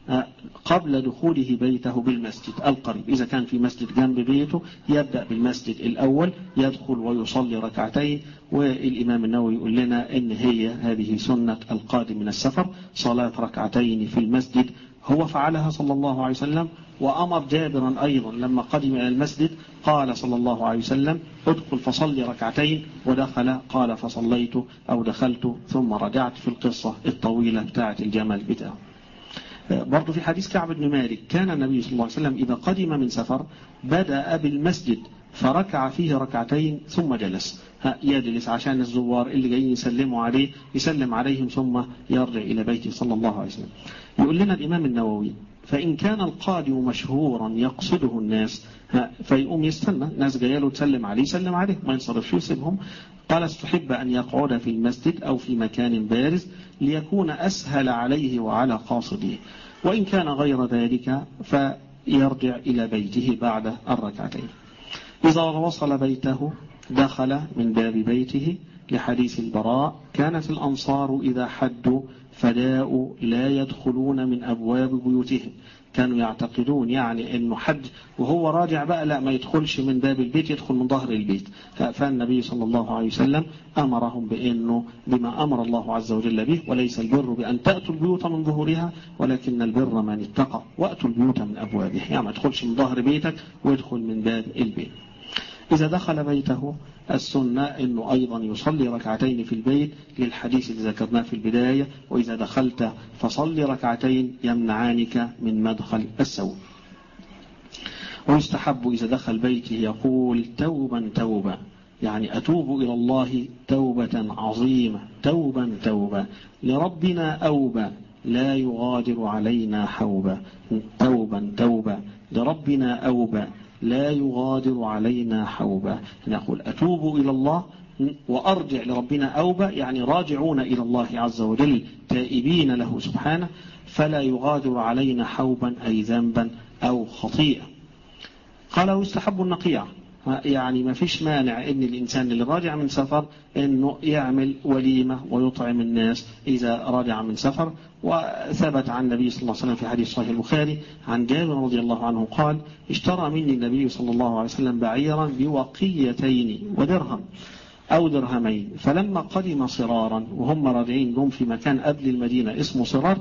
قبل دخوله بيته بالمسجد القريب. إذا كان في مسجد جنب بيته يبدأ بالمسجد الأول، يدخل ويصلي ركعتين. والإمام النووي يقول لنا إن هي هذه سنة القادم من السفر، صلاة ركعتين في المسجد. هو فعلها صلى الله عليه وسلم، وأمر جابرا أيضا لما قدم إلى المسجد قال صلى الله عليه وسلم ادخل فصلي ركعتين، ودخل قال فصليت أو دخلت ثم رجعت، في القصة الطويلة بتاعة الجمل بتاعه. برضو في حديث كعب بن مالك كان النبي صلى الله عليه وسلم إذا قدم من سفر بدأ بالمسجد فركع فيه ركعتين ثم جلس، يجلس عشان الزوار اللي جايين يسلموا عليه يسلم عليهم ثم يرجع إلى بيته صلى الله عليه وسلم. يقول لنا الإمام النووي فإن كان القادم مشهورا يقصده الناس فيقوم يستنى، ناس جايه له تسلم عليه يسلم عليه ما ينصرفش يسيبهم. قال استحب أن يقعد في المسجد أو في مكان بارز ليكون أسهل عليه وعلى قاصده، وإن كان غير ذلك فيرجع إلى بيته بعد الركعتين. إذا وصل بيته دخل من باب بيته، لحديث البراء كانت الأنصار إذا حدوا فداء لا يدخلون من أبواب بيوتهم، كانوا يعتقدون يعني أنه حج وهو راجع بقى لا ما يدخلش من باب البيت، يدخل من ظهر البيت. فالنبي صلى الله عليه وسلم أمرهم بأنه بما أمر الله عز وجل به، وليس البر بأن تأتوا البيوت من ظهورها ولكن البر من اتقى وأتوا البيوت من أبوابها، يعني ما يدخلش من ظهر بيتك ويدخل من باب البيت. إذا دخل بيته السنة أنه أيضا يصلي ركعتين في البيت للحديث اللي ذكرناه في البداية، وإذا دخلت فصلي ركعتين يمنعانك من مدخل السوء. ويستحب إذا دخل بيته يقول توبا توبا، يعني أتوب إلى الله توبة عظيمة، توبا توبا لربنا أوبا لا يغادر علينا حوبا، توبا توبا لربنا أوبا لا يغادر علينا حوبا. نقول أتوب إلى الله وأرجع لربنا أوبا، يعني راجعون إلى الله عز وجل تائبين له سبحانه، فلا يغادر علينا حوبا أي ذنبا أو خطيئة. قال ويستحب النقيع، يعني ما فيش مانع ان الانسان اللي راجع من سفر انه يعمل وليمة ويطعم الناس اذا راجع من سفر. وثبت عن النبي صلى الله عليه وسلم في حديث صحيح البخاري عن جابر رضي الله عنه قال اشترى مني النبي صلى الله عليه وسلم بعيرا بوقيتين ودرهم أو درهمين، فلما قدم صرارا وهم راجعين جم في مكان قبل المدينة اسمه صرار،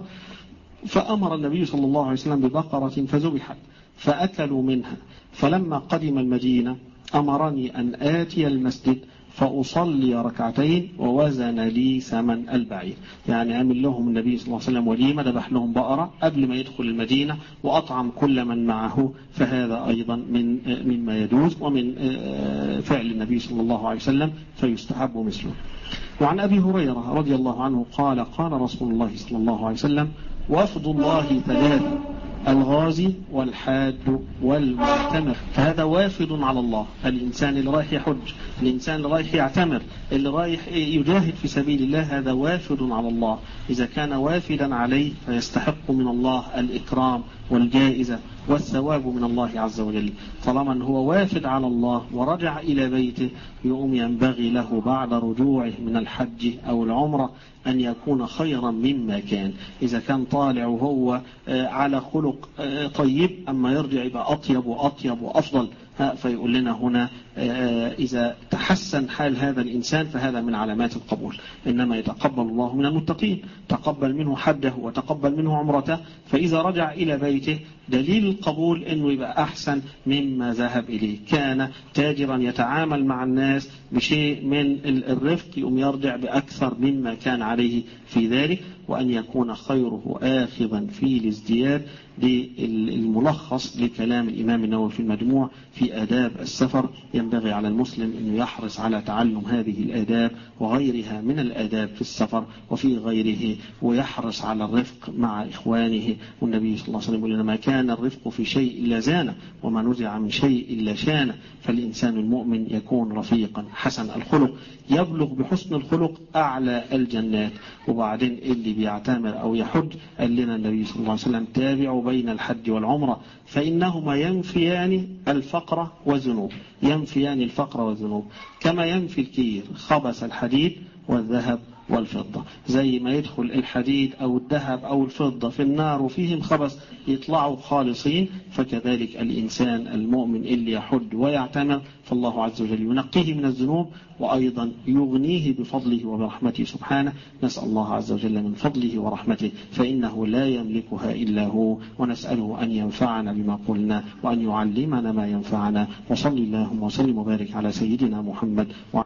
فأمر النبي صلى الله عليه وسلم ببقرة فذبحت فأكلوا منها، فلما قدم المدينة أمرني أن آتي المسجد فأصلي ركعتين ووزن لي ثمن البعير، يعني عمل لهم النبي صلى الله عليه وسلم وليمة، ذبح لهم بقرة قبل ما يدخل المدينة وأطعم كل من معه، فهذا أيضا من مما يجوز ومن فعل النبي صلى الله عليه وسلم فيستحب مثله. وعن أبي هريرة رضي الله عنه قال قال رسول الله صلى الله عليه وسلم وفد الله ثلاثة الغازي والحاج والمعتمر، فهذا وافد على الله، الإنسان اللي رايح يحج، الإنسان اللي رايح يعتمر، اللي رايح يجاهد في سبيل الله، هذا وافد على الله. إذا كان وافدا عليه فيستحق من الله الإكرام والجائزة والثواب من الله عز وجل. طالما هو وافد على الله ورجع إلى بيته يوم ينبغي له بعد رجوعه من الحج أو العمرة أن يكون خيرا مما كان. إذا كان طالع وهو على خلق طيب أما يرجع يبقى أطيب وأطيب وأفضل، فيقول لنا هنا إذا تحسن حال هذا الإنسان فهذا من علامات القبول. إنما يتقبل الله من المتقين، تقبل منه حده وتقبل منه عمرته، فإذا رجع إلى بيته دليل القبول أنه يبقى أحسن مما ذهب إليه. كان تاجرا يتعامل مع الناس بشيء من الرفق يقوم يرجع بأكثر مما كان عليه في ذلك، وأن يكون خيره آخذا في الازدياد. للملخص لكلام الإمام النووي في المجموع في آداب السفر، ينبغي على المسلم أن يحرص على تعلم هذه الآداب وغيرها من الآداب في السفر وفي غيره، ويحرص على الرفق مع إخوانه. والنبي صلى الله عليه وسلم يقول لنا ما كان الرفق في شيء إلا زانه وما نزع من شيء إلا شانه، فالإنسان المؤمن يكون رفيقا حسن الخلق، يبلغ بحسن الخلق أعلى الجنات. وبعدين اللي بيعتمر أو يحج قال لنا النبي صلى الله عليه وسلم تابعوا بين الحج والعمرة فإنهما ينفيان الفقر والذنوب، ينفيان الفقر والذنوب كما ينفي الكير خبث الحديد والذهب والفضة. زي ما يدخل الحديد أو الذهب أو الفضة في النار وفيهم خبث يطلعوا خالصين، فكذلك الإنسان المؤمن اللي يحج ويعتمر فالله عز وجل ينقيه من الذنوب وأيضا يغنيه بفضله وبرحمته سبحانه. نسأل الله عز وجل من فضله ورحمته فإنه لا يملكها إلا هو، ونسأله أن ينفعنا بما قلنا وأن يعلمنا ما ينفعنا. وصلي اللهم وسلم وبارك على سيدنا محمد.